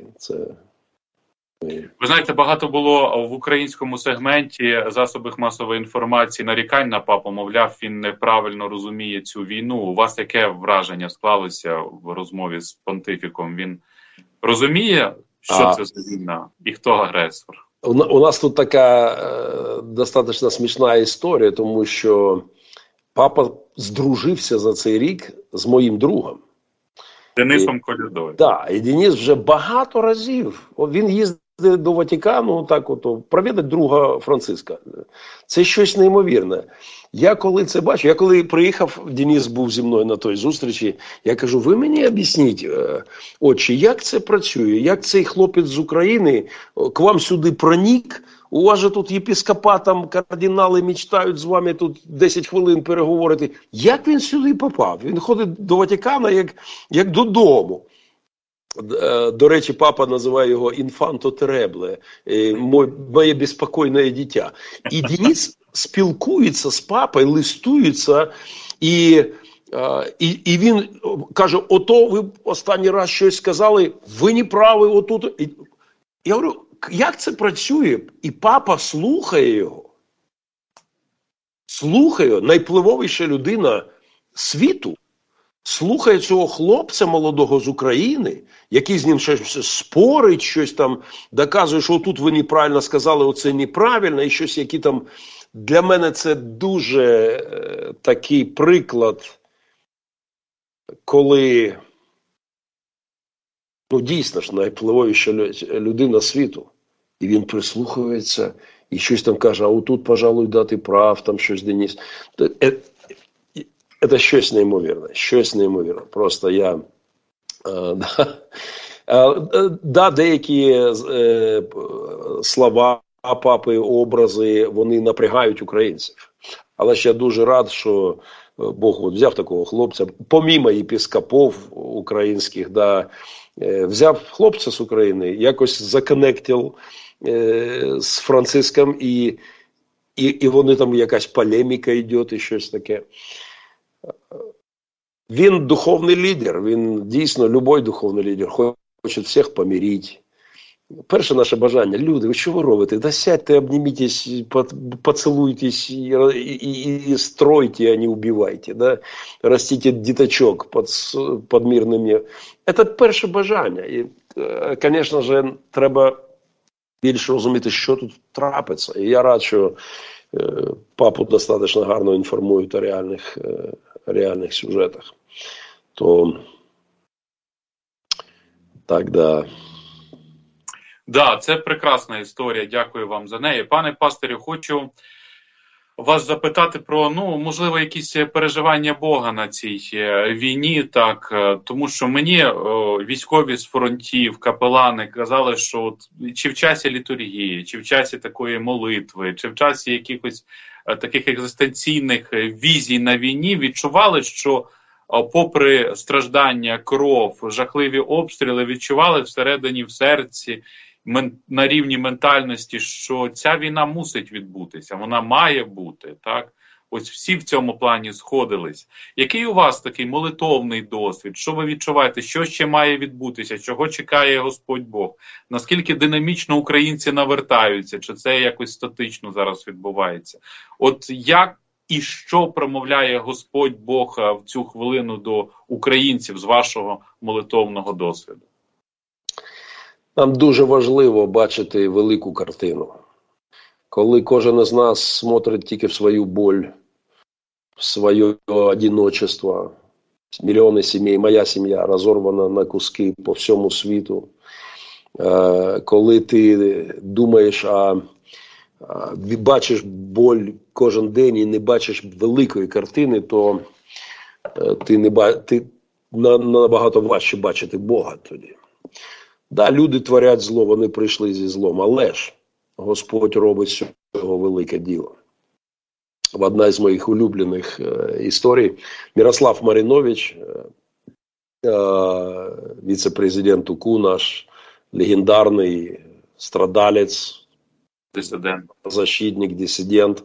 Ви знаєте, багато було в українському сегменті засобів масової інформації нарікань на папу, мовляв, він неправильно розуміє цю війну. У вас яке враження склалося в розмові з понтифіком? Він розуміє, що це за війна і хто агресор? У нас тут така достатньо смішна історія, тому що папа здружився за цей рік з моїм другом. Денисом Колядою. Так, і Денис вже багато разів. Він їздить до Ватикану, провідати друга Франциска. Це щось неймовірне. Я коли це бачу, я коли приїхав, Денис був зі мною на той зустрічі, я кажу, ви мені об'ясніть, отче, як це працює, як цей хлопець з України к вам сюди проник, у вас же тут єпископатам, кардинали мечтають з вами тут 10 хвилин переговорити. Як він сюди попав? Він ходить до Ватикана як додому. До речі, папа називає його «інфанто теребле», моє безпокійне дитя. І Денис спілкується з папою, листується, і він каже, ото ви останній раз щось сказали, ви не праві, отут. Я говорю, як це працює? І папа слухає його. Слухає, найвпливовіша людина світу. Слухає цього хлопця молодого з України, який з ним щось спорить, щось там доказує, що тут ви неправильно сказали, оце неправильно, і щось, які там... Для мене це дуже такий приклад, коли, дійсно ж, найвпливовіша людина світу. І він прислухається, і щось там каже, а отут, пожалуй, дати прав, там щось Денис. Це щось неймовірне, щось неймовірне. Просто я... деякі слова папи, образи, вони напрягають українців. Але ж я дуже рад, що Бог взяв такого хлопця, помімо єпископів українських, взяв хлопця з України, якось законектив з Франциском, і вони там якась полеміка йде, і щось таке. Він духовний лідер, він дійсно, любой духовний лідер, хоче всіх помирити. Перше наше бажання, люди, ви що ви робите? Да сядьте, обнімітесь, поцілуйтесь і стройте, а не убивайте. Да? Ростіть діточок під мирними. Це перше бажання. І, звісно ж, треба більше розуміти, що тут трапиться. І я рад, що папу достатньо гарно інформують о реальних сюжетах. То так, да. Да, це прекрасна історія, дякую вам за неї. Пане пастирю, хочу вас запитати про, можливо, якісь переживання Бога на цій війні, так, тому що мені військові з фронтів, капелани казали, що от, чи в часі літургії, чи в часі такої молитви, чи в часі якихось таких екзистенційних візій на війні відчували, що попри страждання, кров, жахливі обстріли, відчували всередині, в серці, на рівні ментальності, що ця війна мусить відбутися, вона має бути, так? Ось всі в цьому плані сходились. Який у вас такий молитовний досвід? Що ви відчуваєте? Що ще має відбутися? Чого чекає Господь Бог? Наскільки динамічно українці навертаються? Чи це якось статично зараз відбувається? От як і що промовляє Господь Бог в цю хвилину до українців з вашого молитовного досвіду? Нам дуже важливо бачити велику картину. Коли кожен із нас смотрить тільки в свою боль, в своє одиночество, мільйони сімей, моя сім'я розорвана на куски по всьому світу. Коли ти думаєш, бачиш боль кожен день і не бачиш великої картини, то ти набагато важче бачити Бога тоді. Да, люди творять зло, вони прийшли зі злом, але ж Господь робить з цього велике діло. В одна з моїх улюблених історій Мирослав Маринович, віце-президент УКУ наш, легендарний страдалець, защитник, дисидент.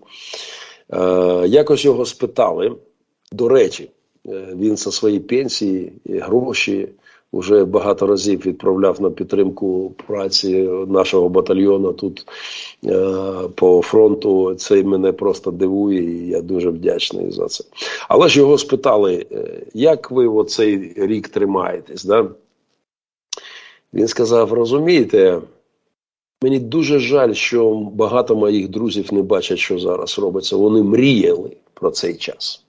Якось його спитали, до речі, він зі своєї пенсії і гроші вже багато разів відправляв на підтримку праці нашого батальйону тут по фронту. Це мене просто дивує, і я дуже вдячний за це. Але ж його спитали, як ви оцей рік тримаєтесь? Да? Він сказав, розумієте, мені дуже жаль, що багато моїх друзів не бачать, що зараз робиться. Вони мріяли про цей час.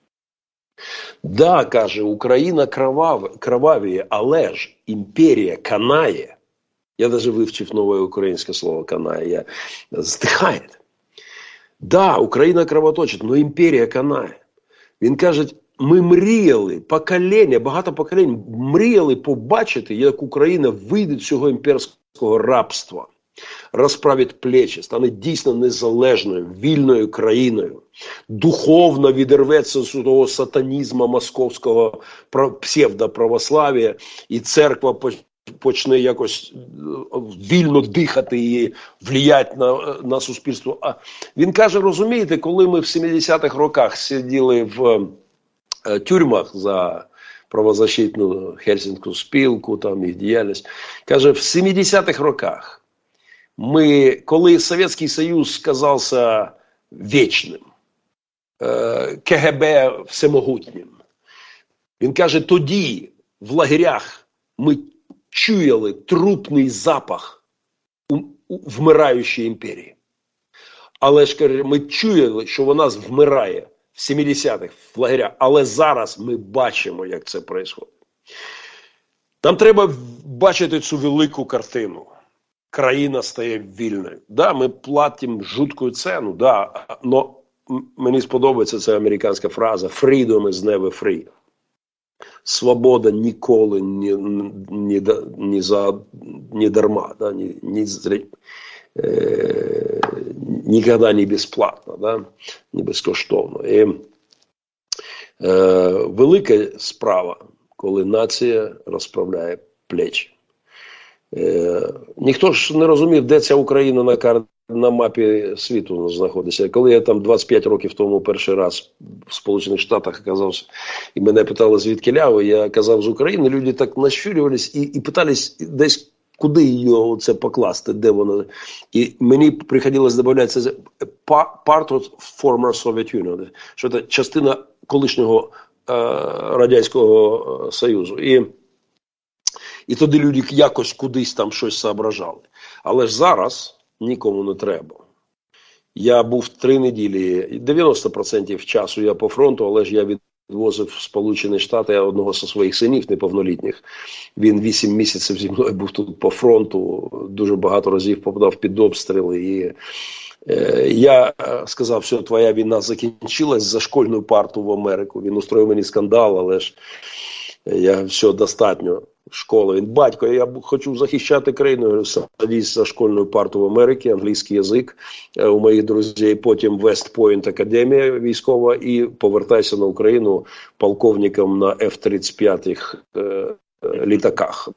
Да, каже, Україна кровавіє, але ж імперія канає. Я навіть вивчив нове українське слово канає. Здихає. Да, Україна кровоточить, але імперія канає. Він каже, ми мріяли, багато поколінь мріяли побачити, як Україна вийде з цього імперського рабства. Розправить плечі, стане дійсно незалежною, вільною країною, духовно відірветься з того сатанізму московського псевдоправослав'я, і церква почне якось вільно дихати і впливати на суспільство. А він каже, розумієте, коли ми в 70-х роках сиділи в тюрмах за правозащитну Хельсінську спілку, там їх діяльність, каже, в 70-х роках коли Совєтський Союз сказався вічним, КГБ всемогутнім, він каже, тоді в лагерях ми чуяли трупний запах вмираючої імперії. Але ж, каже, ми чуяли, що вона вмирає в 70-х в лагерях, але зараз ми бачимо, як це відбувається. Нам треба бачити цю велику картину. Країна стає вільною. Да, ми платимо жутку ціну, да, но мені сподобається ця американська фраза «Freedom is never free». Свобода ніколи не дарма, да, ніколи не безплатно, да, не безкоштовно. І велика справа, коли нація розправляє плечі. Ніхто ж не розумів, де ця Україна на мапі світу знаходиться. Коли я там 25 років тому перший раз в Сполучених Штатах оказався, і мене питали, звідки ляво, я казав з України, люди так нащурювались і питались десь, куди її це покласти, де вона. І мені приходилось додати, це part of former Soviet Union, що це частина колишнього Радянського Союзу. І тоді люди якось кудись там щось соображали. Але ж зараз нікому не треба. Я був 3 неділі, 90% часу я по фронту, але ж я відвозив в Сполучені Штати одного зі своїх синів неповнолітніх. Він 8 місяців зі мною був тут по фронту, дуже багато разів попадав під обстріли. І я сказав, все, твоя війна закінчилась за школьну парту в Америку. Він устроїв мені скандал, але ж я все, достатньо. Школа, він батько, я хочу захищати країну. Я говорю, садись за школьну парту в Америці, англійський язик у моїх друзів, потім Вест-Пойнт академія військова і повертайся на Україну полковником на F-35 літаках.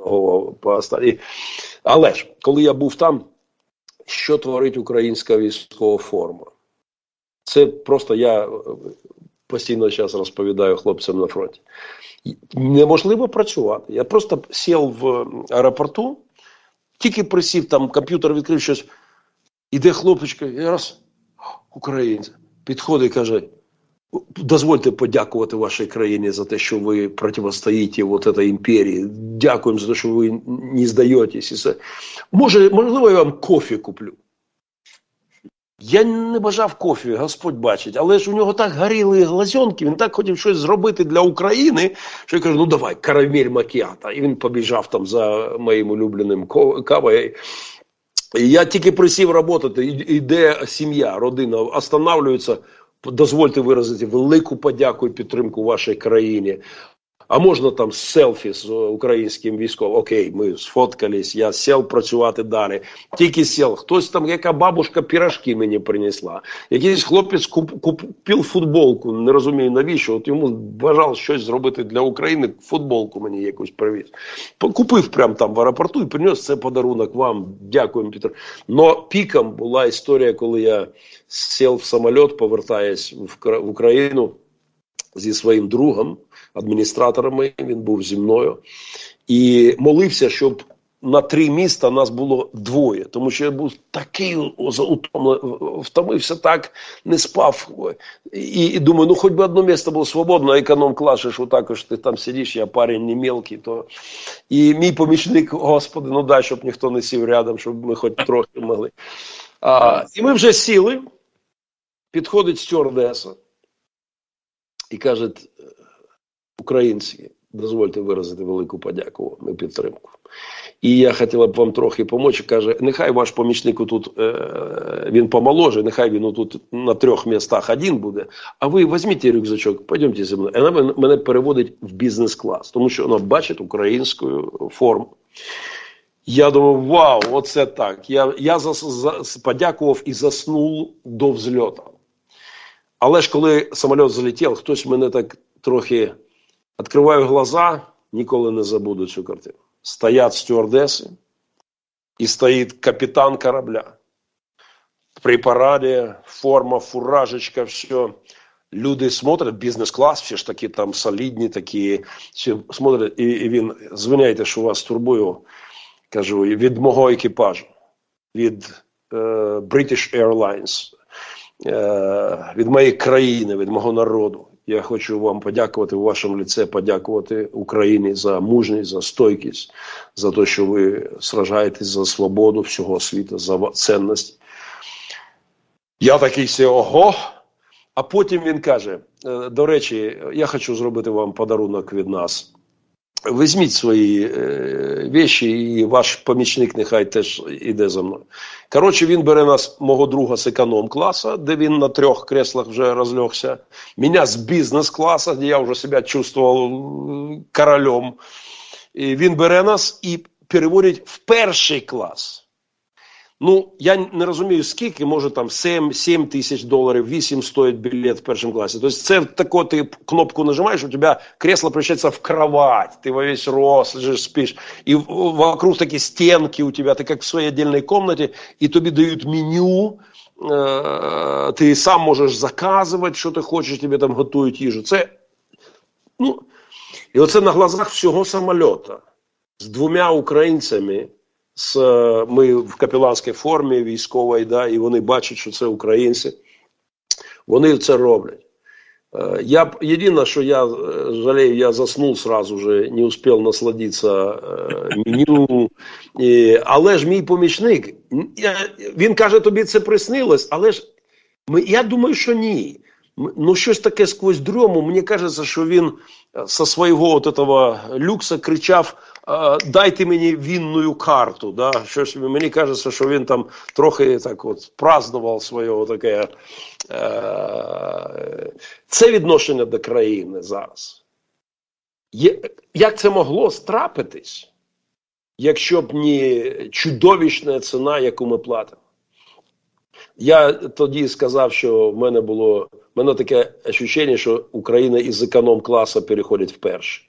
Але ж, коли я був там, що творить українська військова форма? Це просто я постійно зараз розповідаю хлопцям на фронті. Неможливо працювати. Я просто сів в аеропорту, тільки присів, там комп'ютер відкрив щось, іде хлопчик, і раз, українець, підходить і каже, дозвольте подякувати вашій країні за те, що ви протистоїте вот цій імперії. Дякуємо за те, що ви не здаєтесь. Можливо, я вам кофе куплю. Я не бажав кофе, Господь бачить, але ж у нього так горіли глазенки, він так хотів щось зробити для України, що я кажу, ну давай, карамель макіато. І він побіжав там за моїм улюбленим кавою. І я тільки присів працювати, іде сім'я, родина, останавливаються, дозвольте виразити велику подяку і підтримку вашій країні. А можна там селфі з українським військовим? Окей, ми сфоткались, я сів працювати далі. Тільки сів. Хтось там, яка бабушка пірашки мені принесла. Якийсь хлопець купив футболку, не розумію навіщо. От йому бажав щось зробити для України, футболку мені якусь привіз. Купив прямо там в аеропорту і приніс, це подарунок вам, дякуємо, Петро. Но піком була історія, коли я сів в самоліт, повертаясь в Україну зі своїм другом, адміністратором, він був зі мною, і молився, щоб на 3 міста нас було 2, тому що я був такий втомився так, не спав, і думаю, ну хоч би одне місце було свободне, а економ-клас, що також ти там сидиш, я парень не мелкий, то... І мій помічник, Господи, ну дай, щоб ніхто не сів рядом, щоб ми хоч трохи могли. І ми вже сіли, підходить стюардеса, і каже, українці, дозвольте виразити велику подяку і підтримку. І я хотіла б вам трохи допомогти. Каже, нехай ваш помічник тут, він помоложе, нехай він тут на 3 містах один буде, а ви візьміть рюкзачок, пойдемте зі мною. І вона мене переводить в бізнес-клас, тому що вона бачить українську форму. Я думаю, вау, оце так. Я подякував і заснув до взльоту. Але ж коли самоліт залетів, хтось мене так трохи відкриваю глаза, ніколи не забуду цю картину. Стоять стюардеси і стоїть капітан корабля. При параді, форма, фуражечка, все. Люди смотрять, бізнес-клас, всі ж такі там солідні, такі, всі смотрять, і він, звиняйте, що вас турбую, кажу, від мого екіпажу, від British Airlines, від моєї країни, від мого народу. Я хочу вам подякувати у вашому ліце, подякувати Україні за мужність, за стойкість, за те, що ви сражаєтесь за свободу всього світу, за цінності. Я такий все, ого. А потім він каже, до речі, я хочу зробити вам подарунок від нас. Візьміть свої речі, і ваш помічник нехай теж іде за мною. Коротше, він бере нас, мого друга з економ-класу, де він на 3 креслах вже розлягся. Мене з бізнес-класу, де я вже себе чувствував королем. І він бере нас і переводить в 1-й клас. Ну, я не розумію, скільки, може там 7 тисяч доларів, 8 стоїть білет в 1-му класі. Тобто це тако, ти кнопку нажимаєш, у тебе кресло превращается в кровать, ты во весь рост лежишь, спишь, и вокруг такие стенки у тебя, ты как в своей отдельной комнате, и тобі дають меню, ти сам можеш заказувати, що ти хочеш, тобі там готують їжу. Це, ну, і оце на глазах всього самоліта з 2 українцями, ми в капеланській формі військовій, да, і вони бачать, що це українці. Вони це роблять. Єдине, що я жалею, я заснув сразу же, не успів насладитися меню. Але ж мій помічник, він каже, тобі це приснилось, але ж я думаю, що ні. Ну, щось таке сквозь дрему, мені кажеться, що він со свого от этого люкса кричав, дайте мені вінну карту. Да? Щось, мені кажеться, що він там трохи так от празднував своє таке. Це відношення до країни зараз. Як це могло трапитись, якщо б не чудовищна ціна, яку ми платимо? Я тоді сказав, що в мене таке відчуття, що Україна із економ-класу переходить в перший.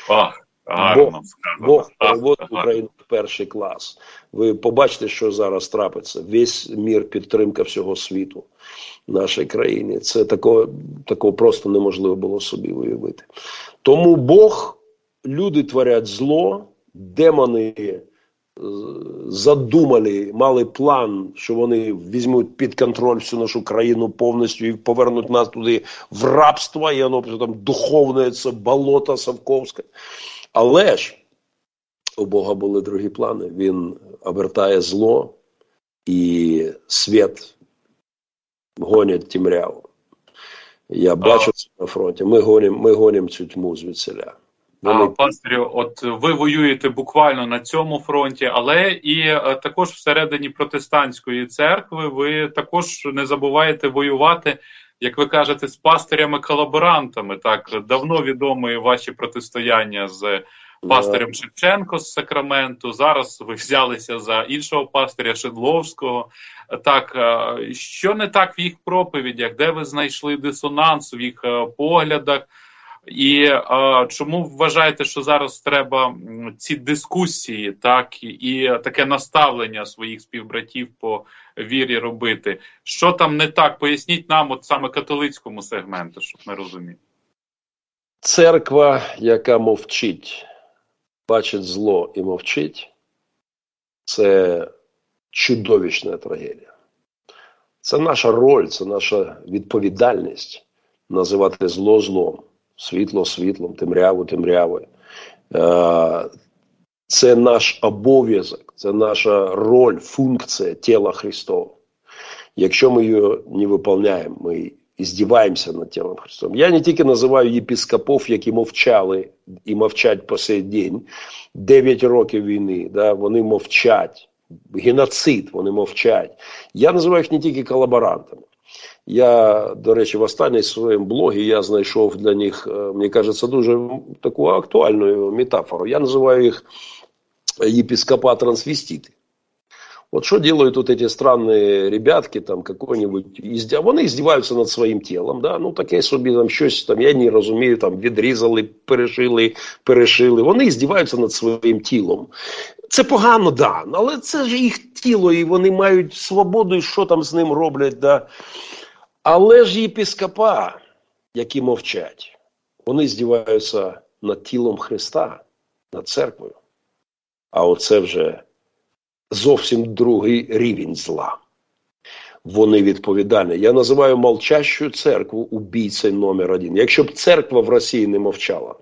Бог переводить Україну в перший клас. Ви побачите, що зараз трапиться. Весь мір, підтримка всього світу нашій країні. Це такого просто неможливо було собі уявити. Тому Бог, люди творять зло, демони задумали, мали план, що вони візьмуть під контроль всю нашу країну повністю і повернуть нас туди в рабство, і воно там духовне, це болото Совковське. Але ж у Бога були другі плани. Він обертає зло і світ гонять темряву. Я бачу це на фронті. Ми гонимо цю тьму звідсіля. Пастирю, от ви воюєте буквально на цьому фронті, але і також всередині протестантської церкви ви також не забуваєте воювати, як ви кажете, з пастирями-колаборантами. Так, давно відомі ваші протистояння з пастирем Шевченко з Сакраменту. Зараз ви взялися за іншого пастиря Шедловського. Так, що не так в їх проповідях? Де ви знайшли дисонанс в їх поглядах? І чому вважаєте, що зараз треба ці дискусії, так, і таке наставлення своїх співбратів по вірі робити? Що там не так? Поясніть нам, от саме католицькому сегменту, щоб ми розуміли. Церква, яка мовчить, бачить зло і мовчить, це чудовищна трагедія. Це наша роль, це наша відповідальність називати зло злом. Світло світлом, темряву темрявою. Це наш обов'язок, це наша роль, функція тіла Христова. Якщо ми її не виконуємо, ми здіваємося над тілом Христом. Я не тільки називаю єпископів, які мовчали і мовчать по сей день. 9 років війни, да, вони мовчать. Геноцид, вони мовчать. Я називаю їх не тільки колаборантами. Я, до речі, в останній своєму блогі я знайшов для них, мені кажеться, дуже таку актуальну метафору. Я називаю їх єпископа-трансвестити. От що роблять тут ці странні ребятки, там, какой-нибудь, вони здіваються над своїм тілом, да? Ну, таке собі, там, щось, там, я не розумію, там, відрізали, перешили. Вони здіваються над своїм тілом. Це погано, да, але це ж їх тіло, і вони мають свободу, і що там з ним роблять, да. Але ж єпископа, які мовчать, вони здіваються над тілом Христа, над церквою. А оце вже зовсім другий рівень зла. Вони відповідальні. Я називаю молчащу церкву убійцею номер 1. Якщо б церква в Росії не мовчала,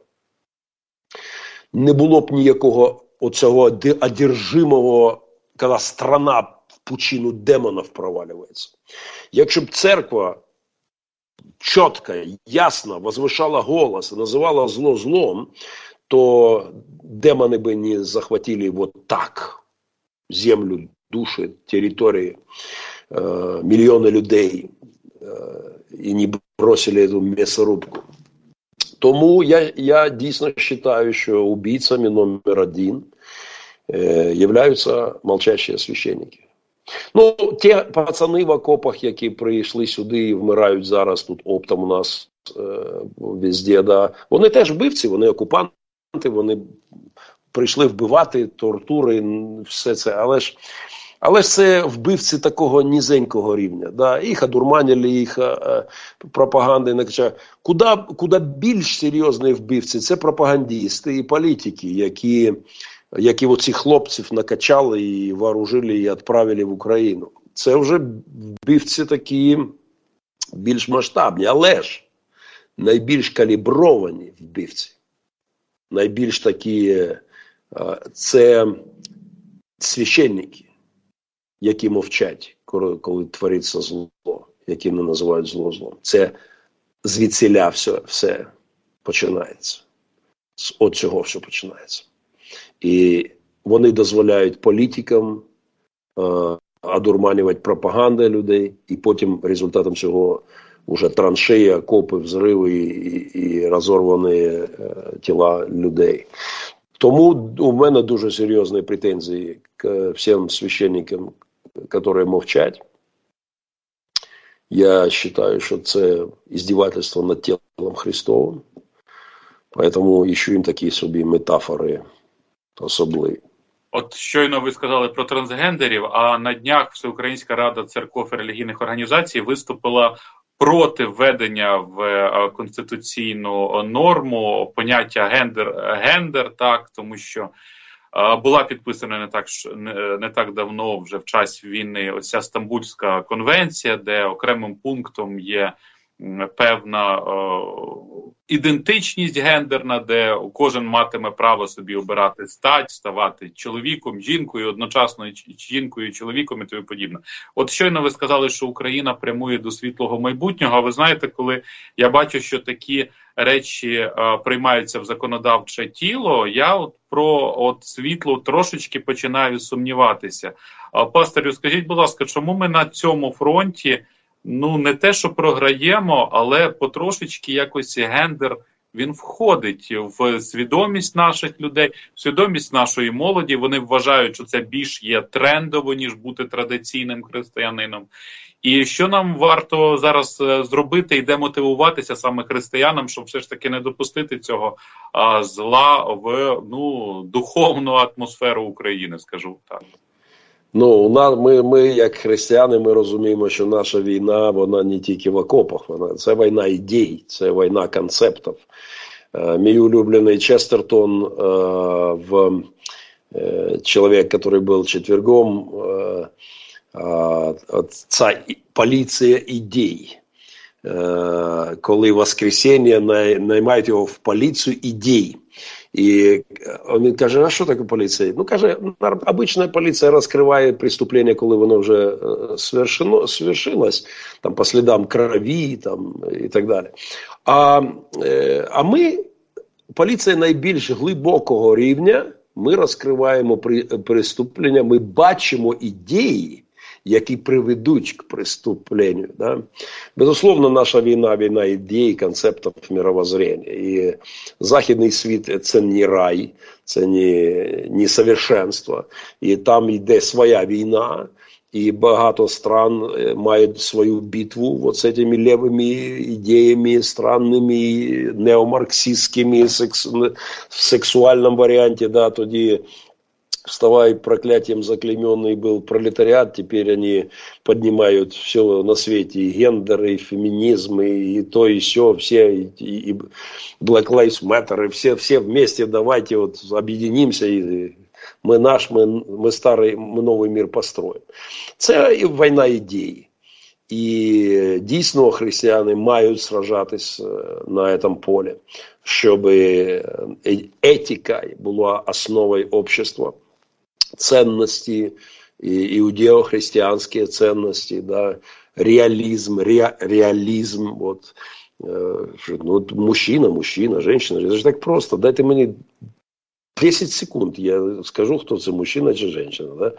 не було б ніякого оцього одержимого, коли страна в пучину демонів провалюється. Якщо б церква чітко, ясно возвишала голос і називала зло злом, то демони би не захватили вот так землю, душі, території, мільйони людей і не бросили цю м'ясорубку. Тому я дійсно вважаю, що убійцями номер 1 являються молчащі священники. Ну, ті пацани в окопах, які прийшли сюди і вмирають зараз тут оптом у нас везде, да, вони теж вбивці, вони окупанти, вони прийшли вбивати, тортури, все це, але ж це вбивці такого низенького рівня. Да? Їх одурманили, їх пропаганди. Куди більш серйозні вбивці – це пропагандисти і політики, які оцих хлопців накачали і вооружили і відправили в Україну. Це вже вбивці такі більш масштабні. Але ж найбільш калібровані вбивці, найбільш такі, це священники, які мовчать, коли твориться зло, які не називають зло злом. Це звідсіля все починається. От цього все починається. І вони дозволяють політикам одурманювати пропаганду людей, і потім результатом цього вже траншеї, окопи, взриви і розорвані тіла людей. Тому у мене дуже серйозні претензії к всім священникам, які мовчать. Я вважаю, що це издевательство над тілом Христовим. Тому ищу їм такі собі метафори особливі. От щойно ви сказали про трансгендерів, а на днях Всеукраїнська рада церков і релігійних організацій виступила проти введення в конституційну норму поняття гендер, так, тому що була підписана не так давно, вже в час війни, ось ця Стамбульська конвенція, де окремим пунктом є певна ідентичність гендерна, де кожен матиме право собі обирати стать, ставати чоловіком, жінкою, одночасно жінкою, чоловіком і тому подібне. От щойно ви сказали, що Україна прямує до світлого майбутнього, а ви знаєте, коли я бачу, що такі речі приймаються в законодавче тіло, я про світло трошечки починаю сумніватися. Пастирю, скажіть, будь ласка, чому ми на цьому фронті не те, що програємо, але потрошечки якось гендер, він входить в свідомість наших людей, в свідомість нашої молоді. Вони вважають, що це більш є трендово, ніж бути традиційним християнином. І що нам варто зараз зробити і демотивуватися саме християнам, щоб все ж таки не допустити цього зла в духовну атмосферу України, скажу так. Ми як християни, ми розуміємо, що наша війна, вона не тільки в окопах, це війна ідей, це війна концептів. Мій улюблений Честертон, чоловік, який був четвергом, це поліція ідей. Коли воскресіння наймають його в поліцію ідей. І він каже, а що таке поліція? Каже, обична поліція розкриває преступлення, коли воно вже свершилось, там, по слідам крові, там, і так далі. А ми, поліція найбільш глибокого рівня, ми розкриваємо преступлення, ми бачимо ідеї, які приведуть к преступлению. Да? Безусловно, наша війна – війна ідей, концептів мировоззрения. І західний світ – це не рай, це не совершенство. І там йде своя війна, і багато стран мають свою битву з цими лівими ідеями, странними, неомарксистськими, в сексуальному варіанті, да, тоді вставай, проклятием заклейменный был пролетариат, теперь они поднимают все на свете, и гендер, и феминизм, и то, и сё, все, и Black Lives Matter, и все вместе давайте объединимся, и мы старый, мы новый мир построим. Це війна ідей. І дійсно християни мають сражатись на цьому полі, щоб етика була основою общества. Ценности, иудео-христианские ценности, да, реализм, мужчина, женщина, это же так просто, дайте мені 10 секунд, я скажу, хто це, мужчина чи женщина, да?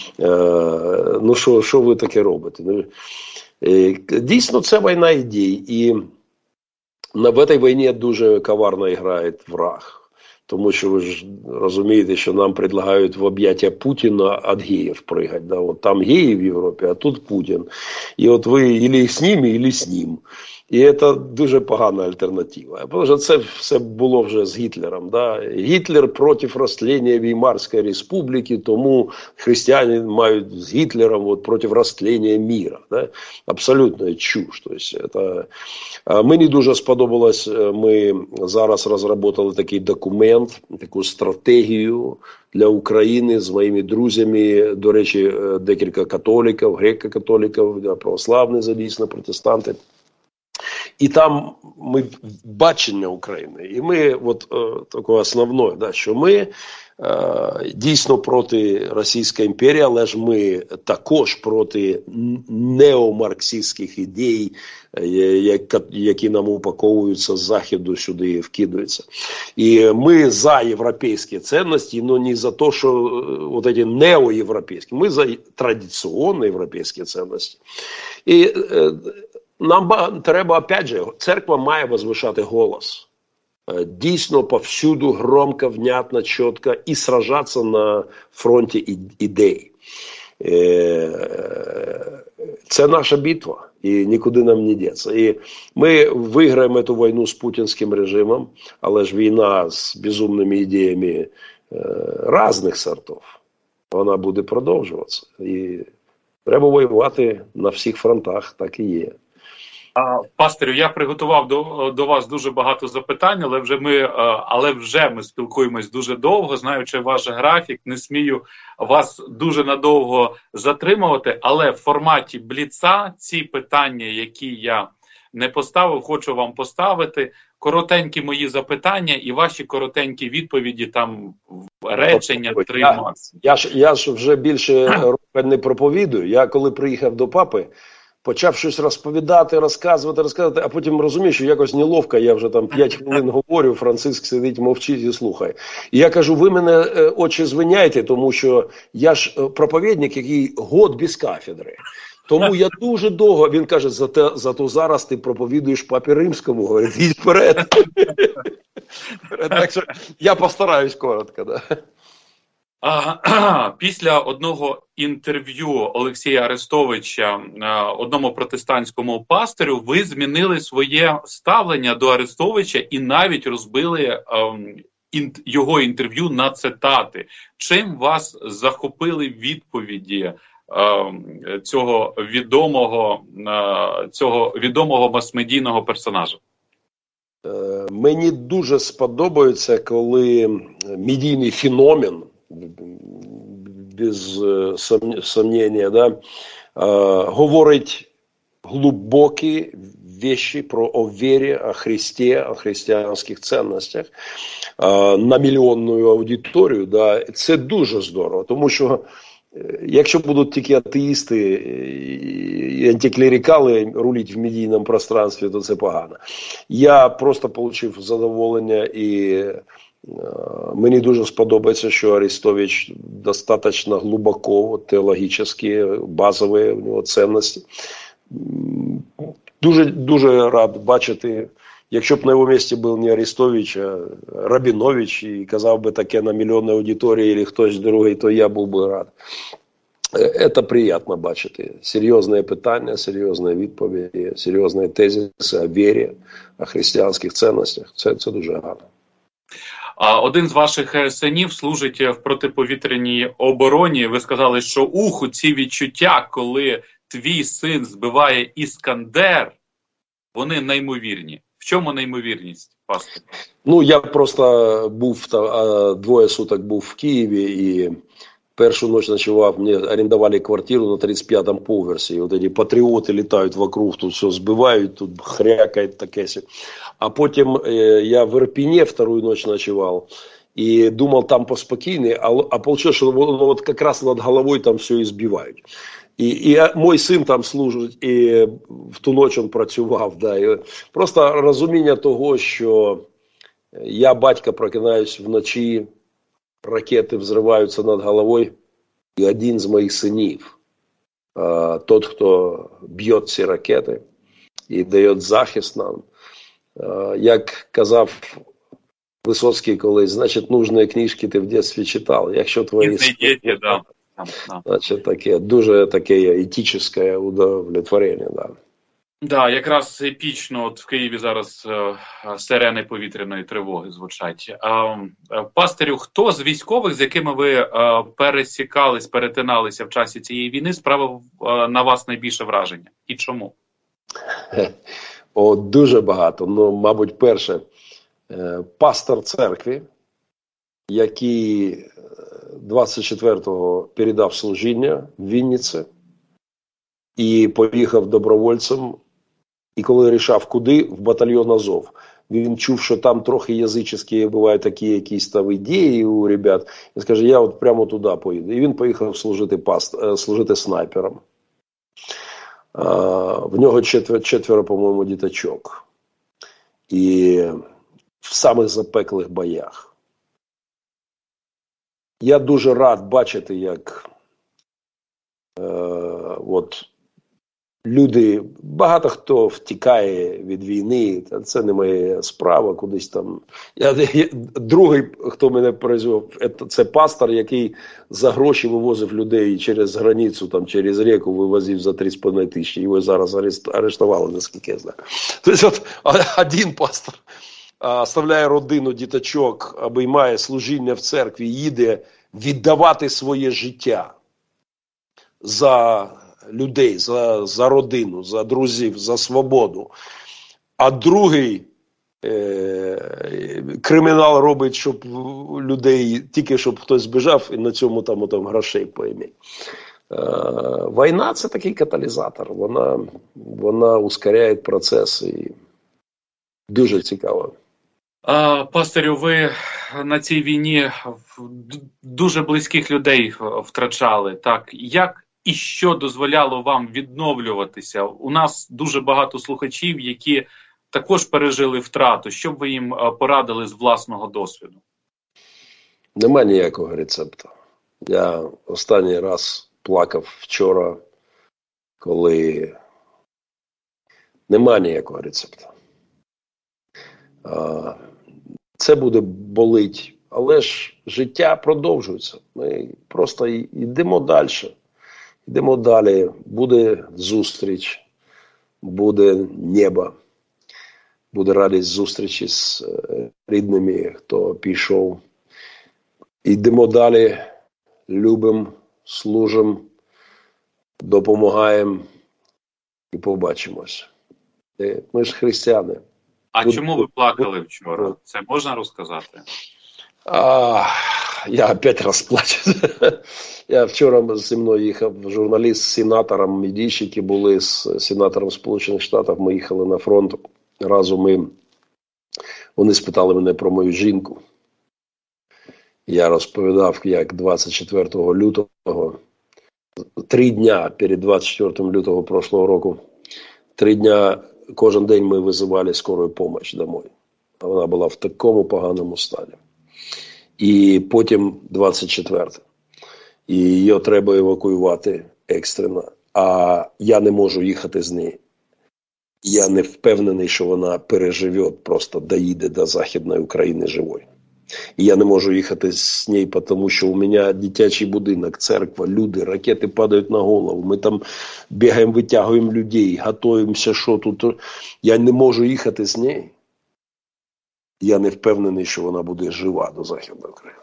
Що ви таке робите? Дійсно, це війна ідей, і в цій війні дуже коварно грає враг. Тому що ви ж розумієте, що нам предлагають в об'яття Путіна від геїв пригати. Да? От там геї в Європі, а тут Путін. І от ви ілі з ним, ілі з ним. І це дуже погана альтернатива. Тому що це все було вже з Гітлером. Да? Гітлер проти розтлення Веймарської республіки, тому християни мають з Гітлером проти розтлення міра. Да? Абсолютно чуш. Тобто, мені дуже сподобалось, ми зараз розробили такий документ, таку стратегію для України з моїми друзями, до речі, декілька католиків, греко-католиків, православні, звісно, протестанти. І там ми бачення України. І ми, от таке основне, да, що ми дійсно проти Російської імперії, але ж ми також проти неомарксистських ідей, які нам упаковуються з Заходу, сюди вкидаються. І ми за європейські цінності, але не за те, що от ці неоєвропейські. Ми за традиційні європейські цінності. І нам треба, опять же, церква має возвишати голос. Дійсно, повсюду громко, внятно, чітко і сражатися на фронті ідей. Це наша битва, і нікуди нам не діться. І ми виграємо цю війну з путінським режимом, але ж війна з безумними ідеями різних сортів, вона буде продовжуватися. І треба воювати на всіх фронтах, так і є. Пастирю, я приготував до вас дуже багато запитань, але вже ми спілкуємось дуже довго, знаючи ваш графік, не смію вас дуже надовго затримувати, але в форматі бліца ці питання, які я не поставив, хочу вам поставити. Коротенькі мої запитання і ваші коротенькі відповіді, там речення 3 максимум. Я ж вже більше року не проповідую. Я коли приїхав до папи, почав щось розказувати, а потім розумію, що якось неловко, я вже там 5 хвилин говорю, Франциск сидить, мовчить і слухає. І я кажу, ви мене, отче, звиняйте, тому що я ж проповідник, який год без кафедри. Тому я дуже довго, він каже, зато зараз ти проповідуєш папі Римському, говорить, йдь вперед. Так що я постараюсь коротко, да. Після одного інтерв'ю Олексія Арестовича одному протестантському пастирю ви змінили своє ставлення до Арестовича і навіть розбили його інтерв'ю на цитати. Чим вас захопили відповіді цього відомого мас-медійного персонажа? Мені дуже сподобається, коли медійний феномен, без сомнения, да, говорить глубокі вещи о вірі, о Христі, о християнських цінностях на мільйонну аудиторію. Да, це дуже здорово, тому що якщо будуть тільки атеїсти і антиклерикали рулити в медійному пространстві, то це погано. Я просто отримав задоволення і мені дуже сподобається, що Арестович достатньо глибоко, теологічно, базові у нього цінності. Дуже рад бачити, якщо б на його місці був не Арестович, а Рабінович, і казав би таке на мільйонній аудиторії, або хтось другий, то я був би рад. Це приємно бачити. Серйозне питання, серйозні відповіді, серйозні тезиси о вірі, о християнських цінностях. Це дуже гарно. Один з ваших синів служить в протиповітряній обороні. Ви сказали, що ці відчуття, коли твій син збиває Іскандер, вони неймовірні. В чому неймовірність, пастор? Ну, я просто був, 2 суток був в Києві, і першу ніч ночував, мені орендували квартиру на 35-му поверсі, і от ці патріоти літають вокруг, тут все збивають, тут хрякає таке. А потім я в Ірпені 2-ю ніч ночував, і думав, там поспокійний, а вийшло, що вот якраз над головою там все і збивають. І мій син там служить, і в ту ніч він працював. Да, і просто розуміння того, що я, батько, прокидаюсь вночі, ракети взриваються над головою, і один з моїх синів, тот, хто б'є ці ракети і дає захист нам, як казав Висоцький колись, значить, нужні книжки ти в дитинстві читав. Якщо твої діти, да. Значить, таке дуже таке етичне удовлетворення, да. Да, якраз епічно от в Києві зараз сирени повітряної тривоги звучать. Пастирю, хто з військових, з якими ви перетиналися в часі цієї війни, справив на вас найбільше враження? І чому? Дуже багато. Ну, мабуть, перше, пастор церкви, який 24-го передав служіння в Вінниці і поїхав добровольцем І коли рішав, куди, в батальйон Азов. Він чув, що там трохи язичні бувають такі якісь там ідеї у ребят. Він скаже, я от прямо туди поїду. І він поїхав служити снайпером. В нього четверо, по-моєму, діточок. І в самих запеклих боях. Я дуже рад бачити, як люди, багато хто втікає від війни, це не моя справа, кудись там. Другий, хто мене призвав, це пастор, який за гроші вивозив людей через границю, там, через ріку, вивозив за 3,5 тисячі. Його зараз арештували, наскільки я знаю. Тобто, один пастор оставляє родину, діточок, обіймає служіння в церкві, їде віддавати своє життя за людей, за родину, за друзів, за свободу. А другий кримінал робить, щоб людей, тільки щоб хтось збіжав і на цьому там грошей поім'є. Війна – це такий каталізатор. Вона ускоряє процес і дуже цікаво. Пастирю, ви на цій війні дуже близьких людей втрачали. Так? Як і що дозволяло вам відновлюватися? У нас дуже багато слухачів, які також пережили втрату. Що б ви їм порадили з власного досвіду? Нема ніякого рецепту. Я останній раз плакав вчора, коли нема ніякого рецепту. Це буде болить, але ж життя продовжується. Ми просто йдемо далі. Йдемо далі. Буде зустріч, буде небо, буде радість зустрічі з рідними, хто пішов. Йдемо далі, любимо, служимо, допомагаємо і побачимось. Ми ж християни. А чому ви плакали вчора? Це можна розказати? Я опять розплачу. Я вчора зі мною їхав журналіст з сенатором, медійщики були з сенатором Сполучених Штатів, ми їхали на фронт. Разом вони спитали мене про мою жінку. Я розповідав, як 24 лютого, 3 дня перед 24 лютого прошлого року, 3 дня кожен день ми визивали скорую помощь домой. Вона була в такому поганому стані. І потім 24. І її треба евакуювати екстрено. А я не можу їхати з нею. Я не впевнений, що вона переживе, просто доїде до Західної України живою. І я не можу їхати з нею, тому що у мене дитячий будинок, церква, люди, ракети падають на голову. Ми там бігаємо, витягуємо людей, готуємося, що тут. Я не можу їхати з нею. Я не впевнений, що вона буде жива до Західної України.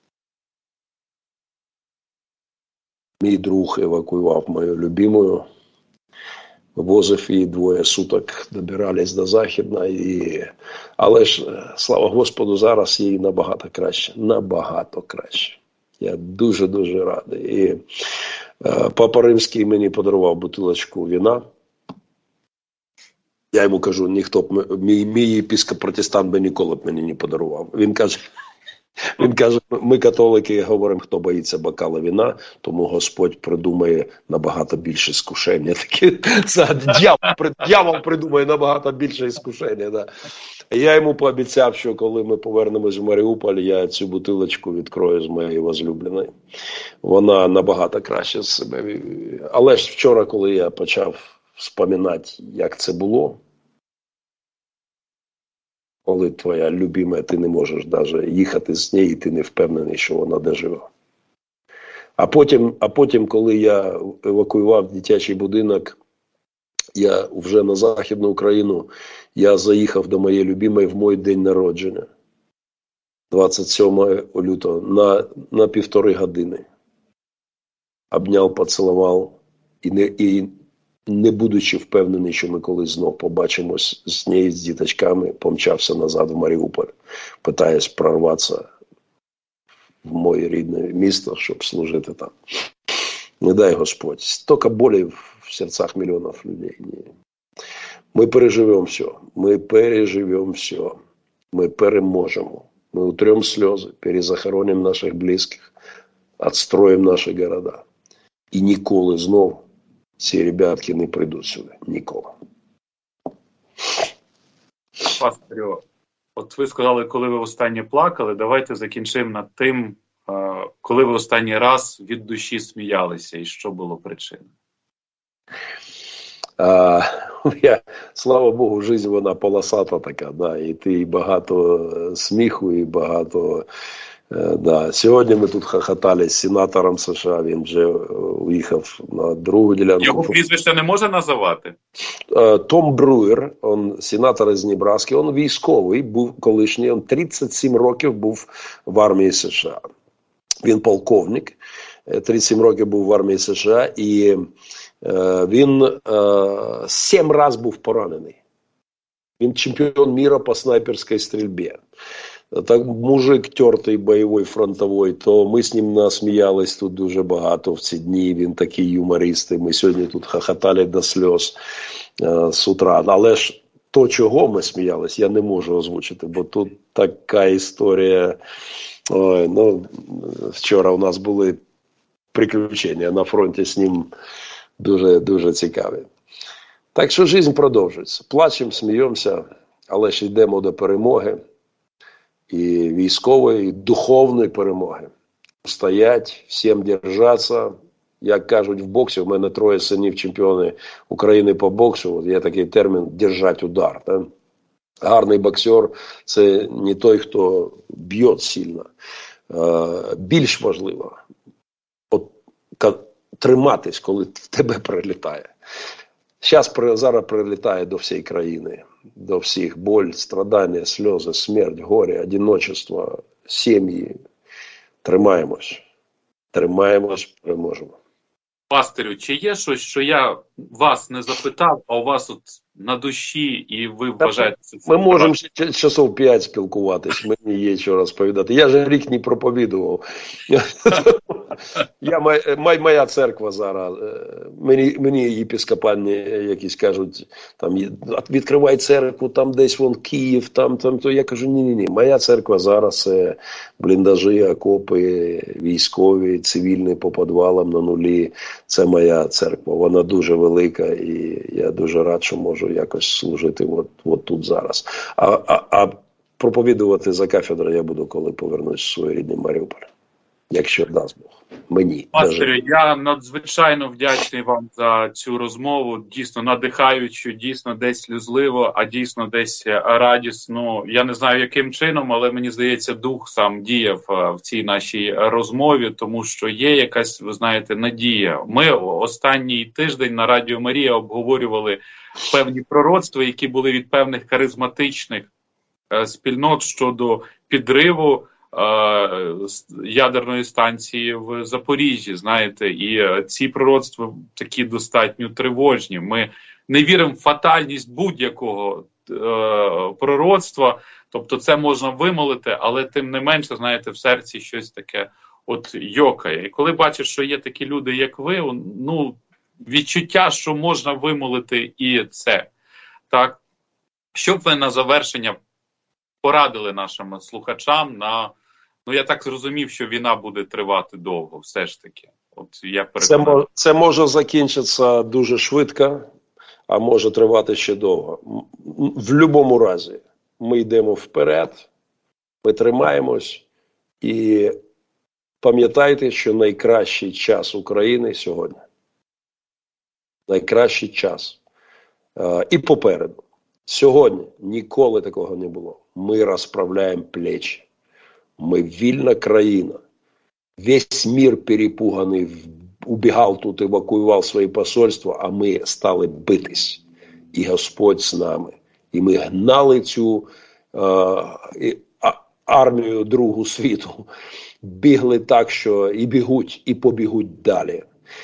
Мій друг евакуював мою любимую, вивозив її 2 суток, добирались до Західної. Але ж, слава Господу, зараз їй набагато краще. Набагато краще. Я дуже-дуже радий. І Папа Римський мені подарував бутилочку вина. Я йому кажу, ніхто б, мій єпископ-протестант би ніколи б мені не подарував. Він каже, ми католики говоримо, хто боїться бокала вина, тому Господь придумає набагато більше іскушення. Дьявол придумає набагато більше іскушення. Да. Я йому пообіцяв, що коли ми повернемось в Маріуполь, я цю бутилочку відкрою з моєю возлюбленою. Вона набагато краще з себе. Але ж вчора, коли я почав вспоминати, як це було, коли твоя любима, ти не можеш навіть їхати з нею, і ти не впевнений, що вона доживе. А потім, коли я евакуював дитячий будинок, я вже на Західну Україну, я заїхав до моєї любимої в мій день народження. 27 лютого, на 1,5 години. Обняв, поцілував і не будучи впевнений, що ми колись знов побачимось з нею, з діточками, помчався назад в Маріуполь, питаюсь прорватися в моє рідне місто, щоб служити там. Не дай Господь. Стільки болі в серцях мільйонів людей. Мы переживем все. Мы переживем все. Мы переможем. Мы утрем слезы, перезахороним наших близких, отстроим наши города. І ніколи знов ці ребятки не прийдуть сюди. Ніколи. Пастирю, от ви сказали, коли ви останнє плакали, давайте закінчимо над тим, коли ви останній раз від душі сміялися і що було причиною. Слава Богу, життя вона полосата така, да, і ти багато сміху, і багато... Да. Сьогодні ми тут хохотали з сенатором США, він вже уїхав на другу ділянку. Його прізвище не може називати? Том Бруєр, он сенатор із Небраски, він військовий, був колишній, він 37 років був в армії США. Він полковник, 37 років був в армії США, і він 7 разів був поранений. Він чемпіон міра по снайперській стрільбі. Так, мужик тертий, бойовий, фронтовий, то ми з ним насміялись тут дуже багато в ці дні, він такий юморист, і ми сьогодні тут хохотали до сльоз з утра. Але ж то, чого ми сміялись, я не можу озвучити, бо тут така історія. Ой, ну, вчора у нас були приключення на фронті з ним дуже цікаві. Так що життя продовжується. Плачемо, сміємося, але ж йдемо до перемоги. І військової, і духовної перемоги. Стоять, всім держатися. Як кажуть в боксі, у мене 3 синів чемпіони України по боксу. Є такий термін «держать удар». Так? Гарний боксер – це не той, хто б'є сильно. Більш важливо триматись, коли в тебе прилітає. Зараз прилітає до всієї країни, до всіх боль, страдання, сльози, смерть, горе, одиночество, сім'ї. Тримаємось. Тримаємось, переможемо. Пастирю, чи є щось, що я вас не запитав, а у вас от на душі, і ви вважаєте це? Ми можемо ще часов 5 спілкуватись, мені є що розповідати. Я же рік не проповідував. Моя церква зараз, мені єпископальні якісь кажуть, там, відкривай церкву, там десь вон Київ, там, то я кажу, ні. Моя церква зараз це бліндажі, окопи, військові, цивільні по підвалам на нулі. Це моя церква, вона дуже велика, і я дуже рад, що можу якось служити от тут зараз. А проповідувати за кафедрою я буду, коли повернусь в свій рідний Маріуполь. Якщо дасть Бог. Мені. Пастирю, я надзвичайно вдячний вам за цю розмову. Дійсно надихаючу, дійсно десь сльозливо, а дійсно десь радісно. Я не знаю, яким чином, але мені здається, Дух сам діяв в цій нашій розмові, тому що є якась, ви знаєте, надія. Ми останній тиждень на Радіо Марія обговорювали певні пророцтва, які були від певних харизматичних спільнот щодо підриву ядерної станції в Запоріжжі, знаєте, і ці пророцтва такі достатньо тривожні. Ми не віримо в фатальність будь-якого пророцтва, тобто це можна вимолити, але тим не менше, знаєте, в серці щось таке от йокає. І коли бачиш, що є такі люди, як ви, ну, відчуття, що можна вимолити і це. Так? Що б ви на завершення порадили нашим слухачам на... Ну, я так зрозумів, що війна буде тривати довго, все ж таки. От я переконаний. Це може закінчитися дуже швидко, а може тривати ще довго. В будь-якому разі ми йдемо вперед, ми тримаємось і пам'ятайте, що найкращий час України сьогодні. Найкращий час. І попереду. Сьогодні ніколи такого не було. Ми розправляємо плечі. Мы вільна країна. Весь мир перепуганий убігав тут, евакуював свої посольства, а ми стали битись. І Господь з нами. І ми гнали цю армію Другого світу. Бігли так, що і бігуть, і побігуть далі.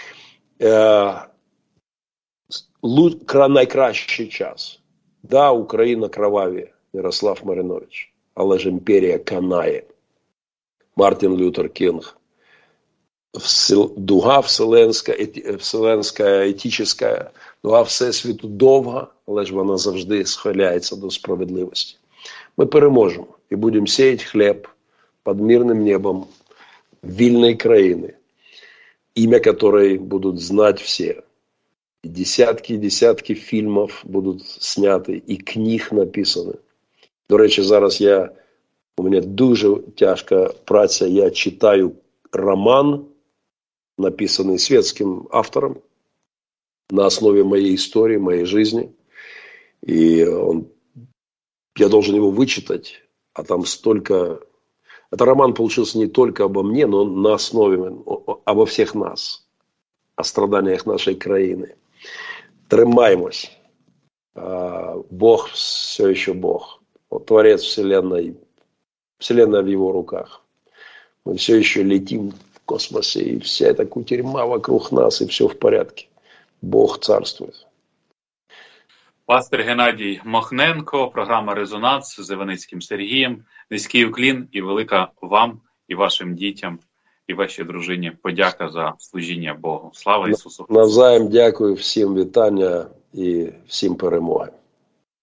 Найкращий час. Да, Україна кроваві, Ярослав Маринович. Але ж імперія канає. Мартин Лютер Кінг. Дуга вселенська, етична Нога Всесвіту довга, але ж вона завжди схиляється до справедливості. Ми переможемо і будемо сіяти хліб під мирним небом вільної країни, ім'я якої будуть знати всі. І десятки фільмів будуть зняті, і книг написані. До речі, зараз у мене дуже тяжка праця, я читаю роман, написаний світським автором, на основе моей истории, моей жизни. И я должен его вычитать, а там столько... Это роман получился не только обо мне, но на основе, обо всех нас, о страданиях нашей країни. Тримаємось. Бог все еще Бог. Творец Вселенной. Вселенная в его руках. Мы все еще летим в космосе, и вся эта кутерьма вокруг нас, и все в порядке. Бог царствует. Пастор Геннадій Мохненко, програма «Резонанс» з Іваницьким Сергієм. Низький уклін і велика вам, і вашим дітям, і вашій дружині подяка за служіння Богу. Слава Ісусу Христу! Навзаєм дякую, всім вітання і всім перемоги.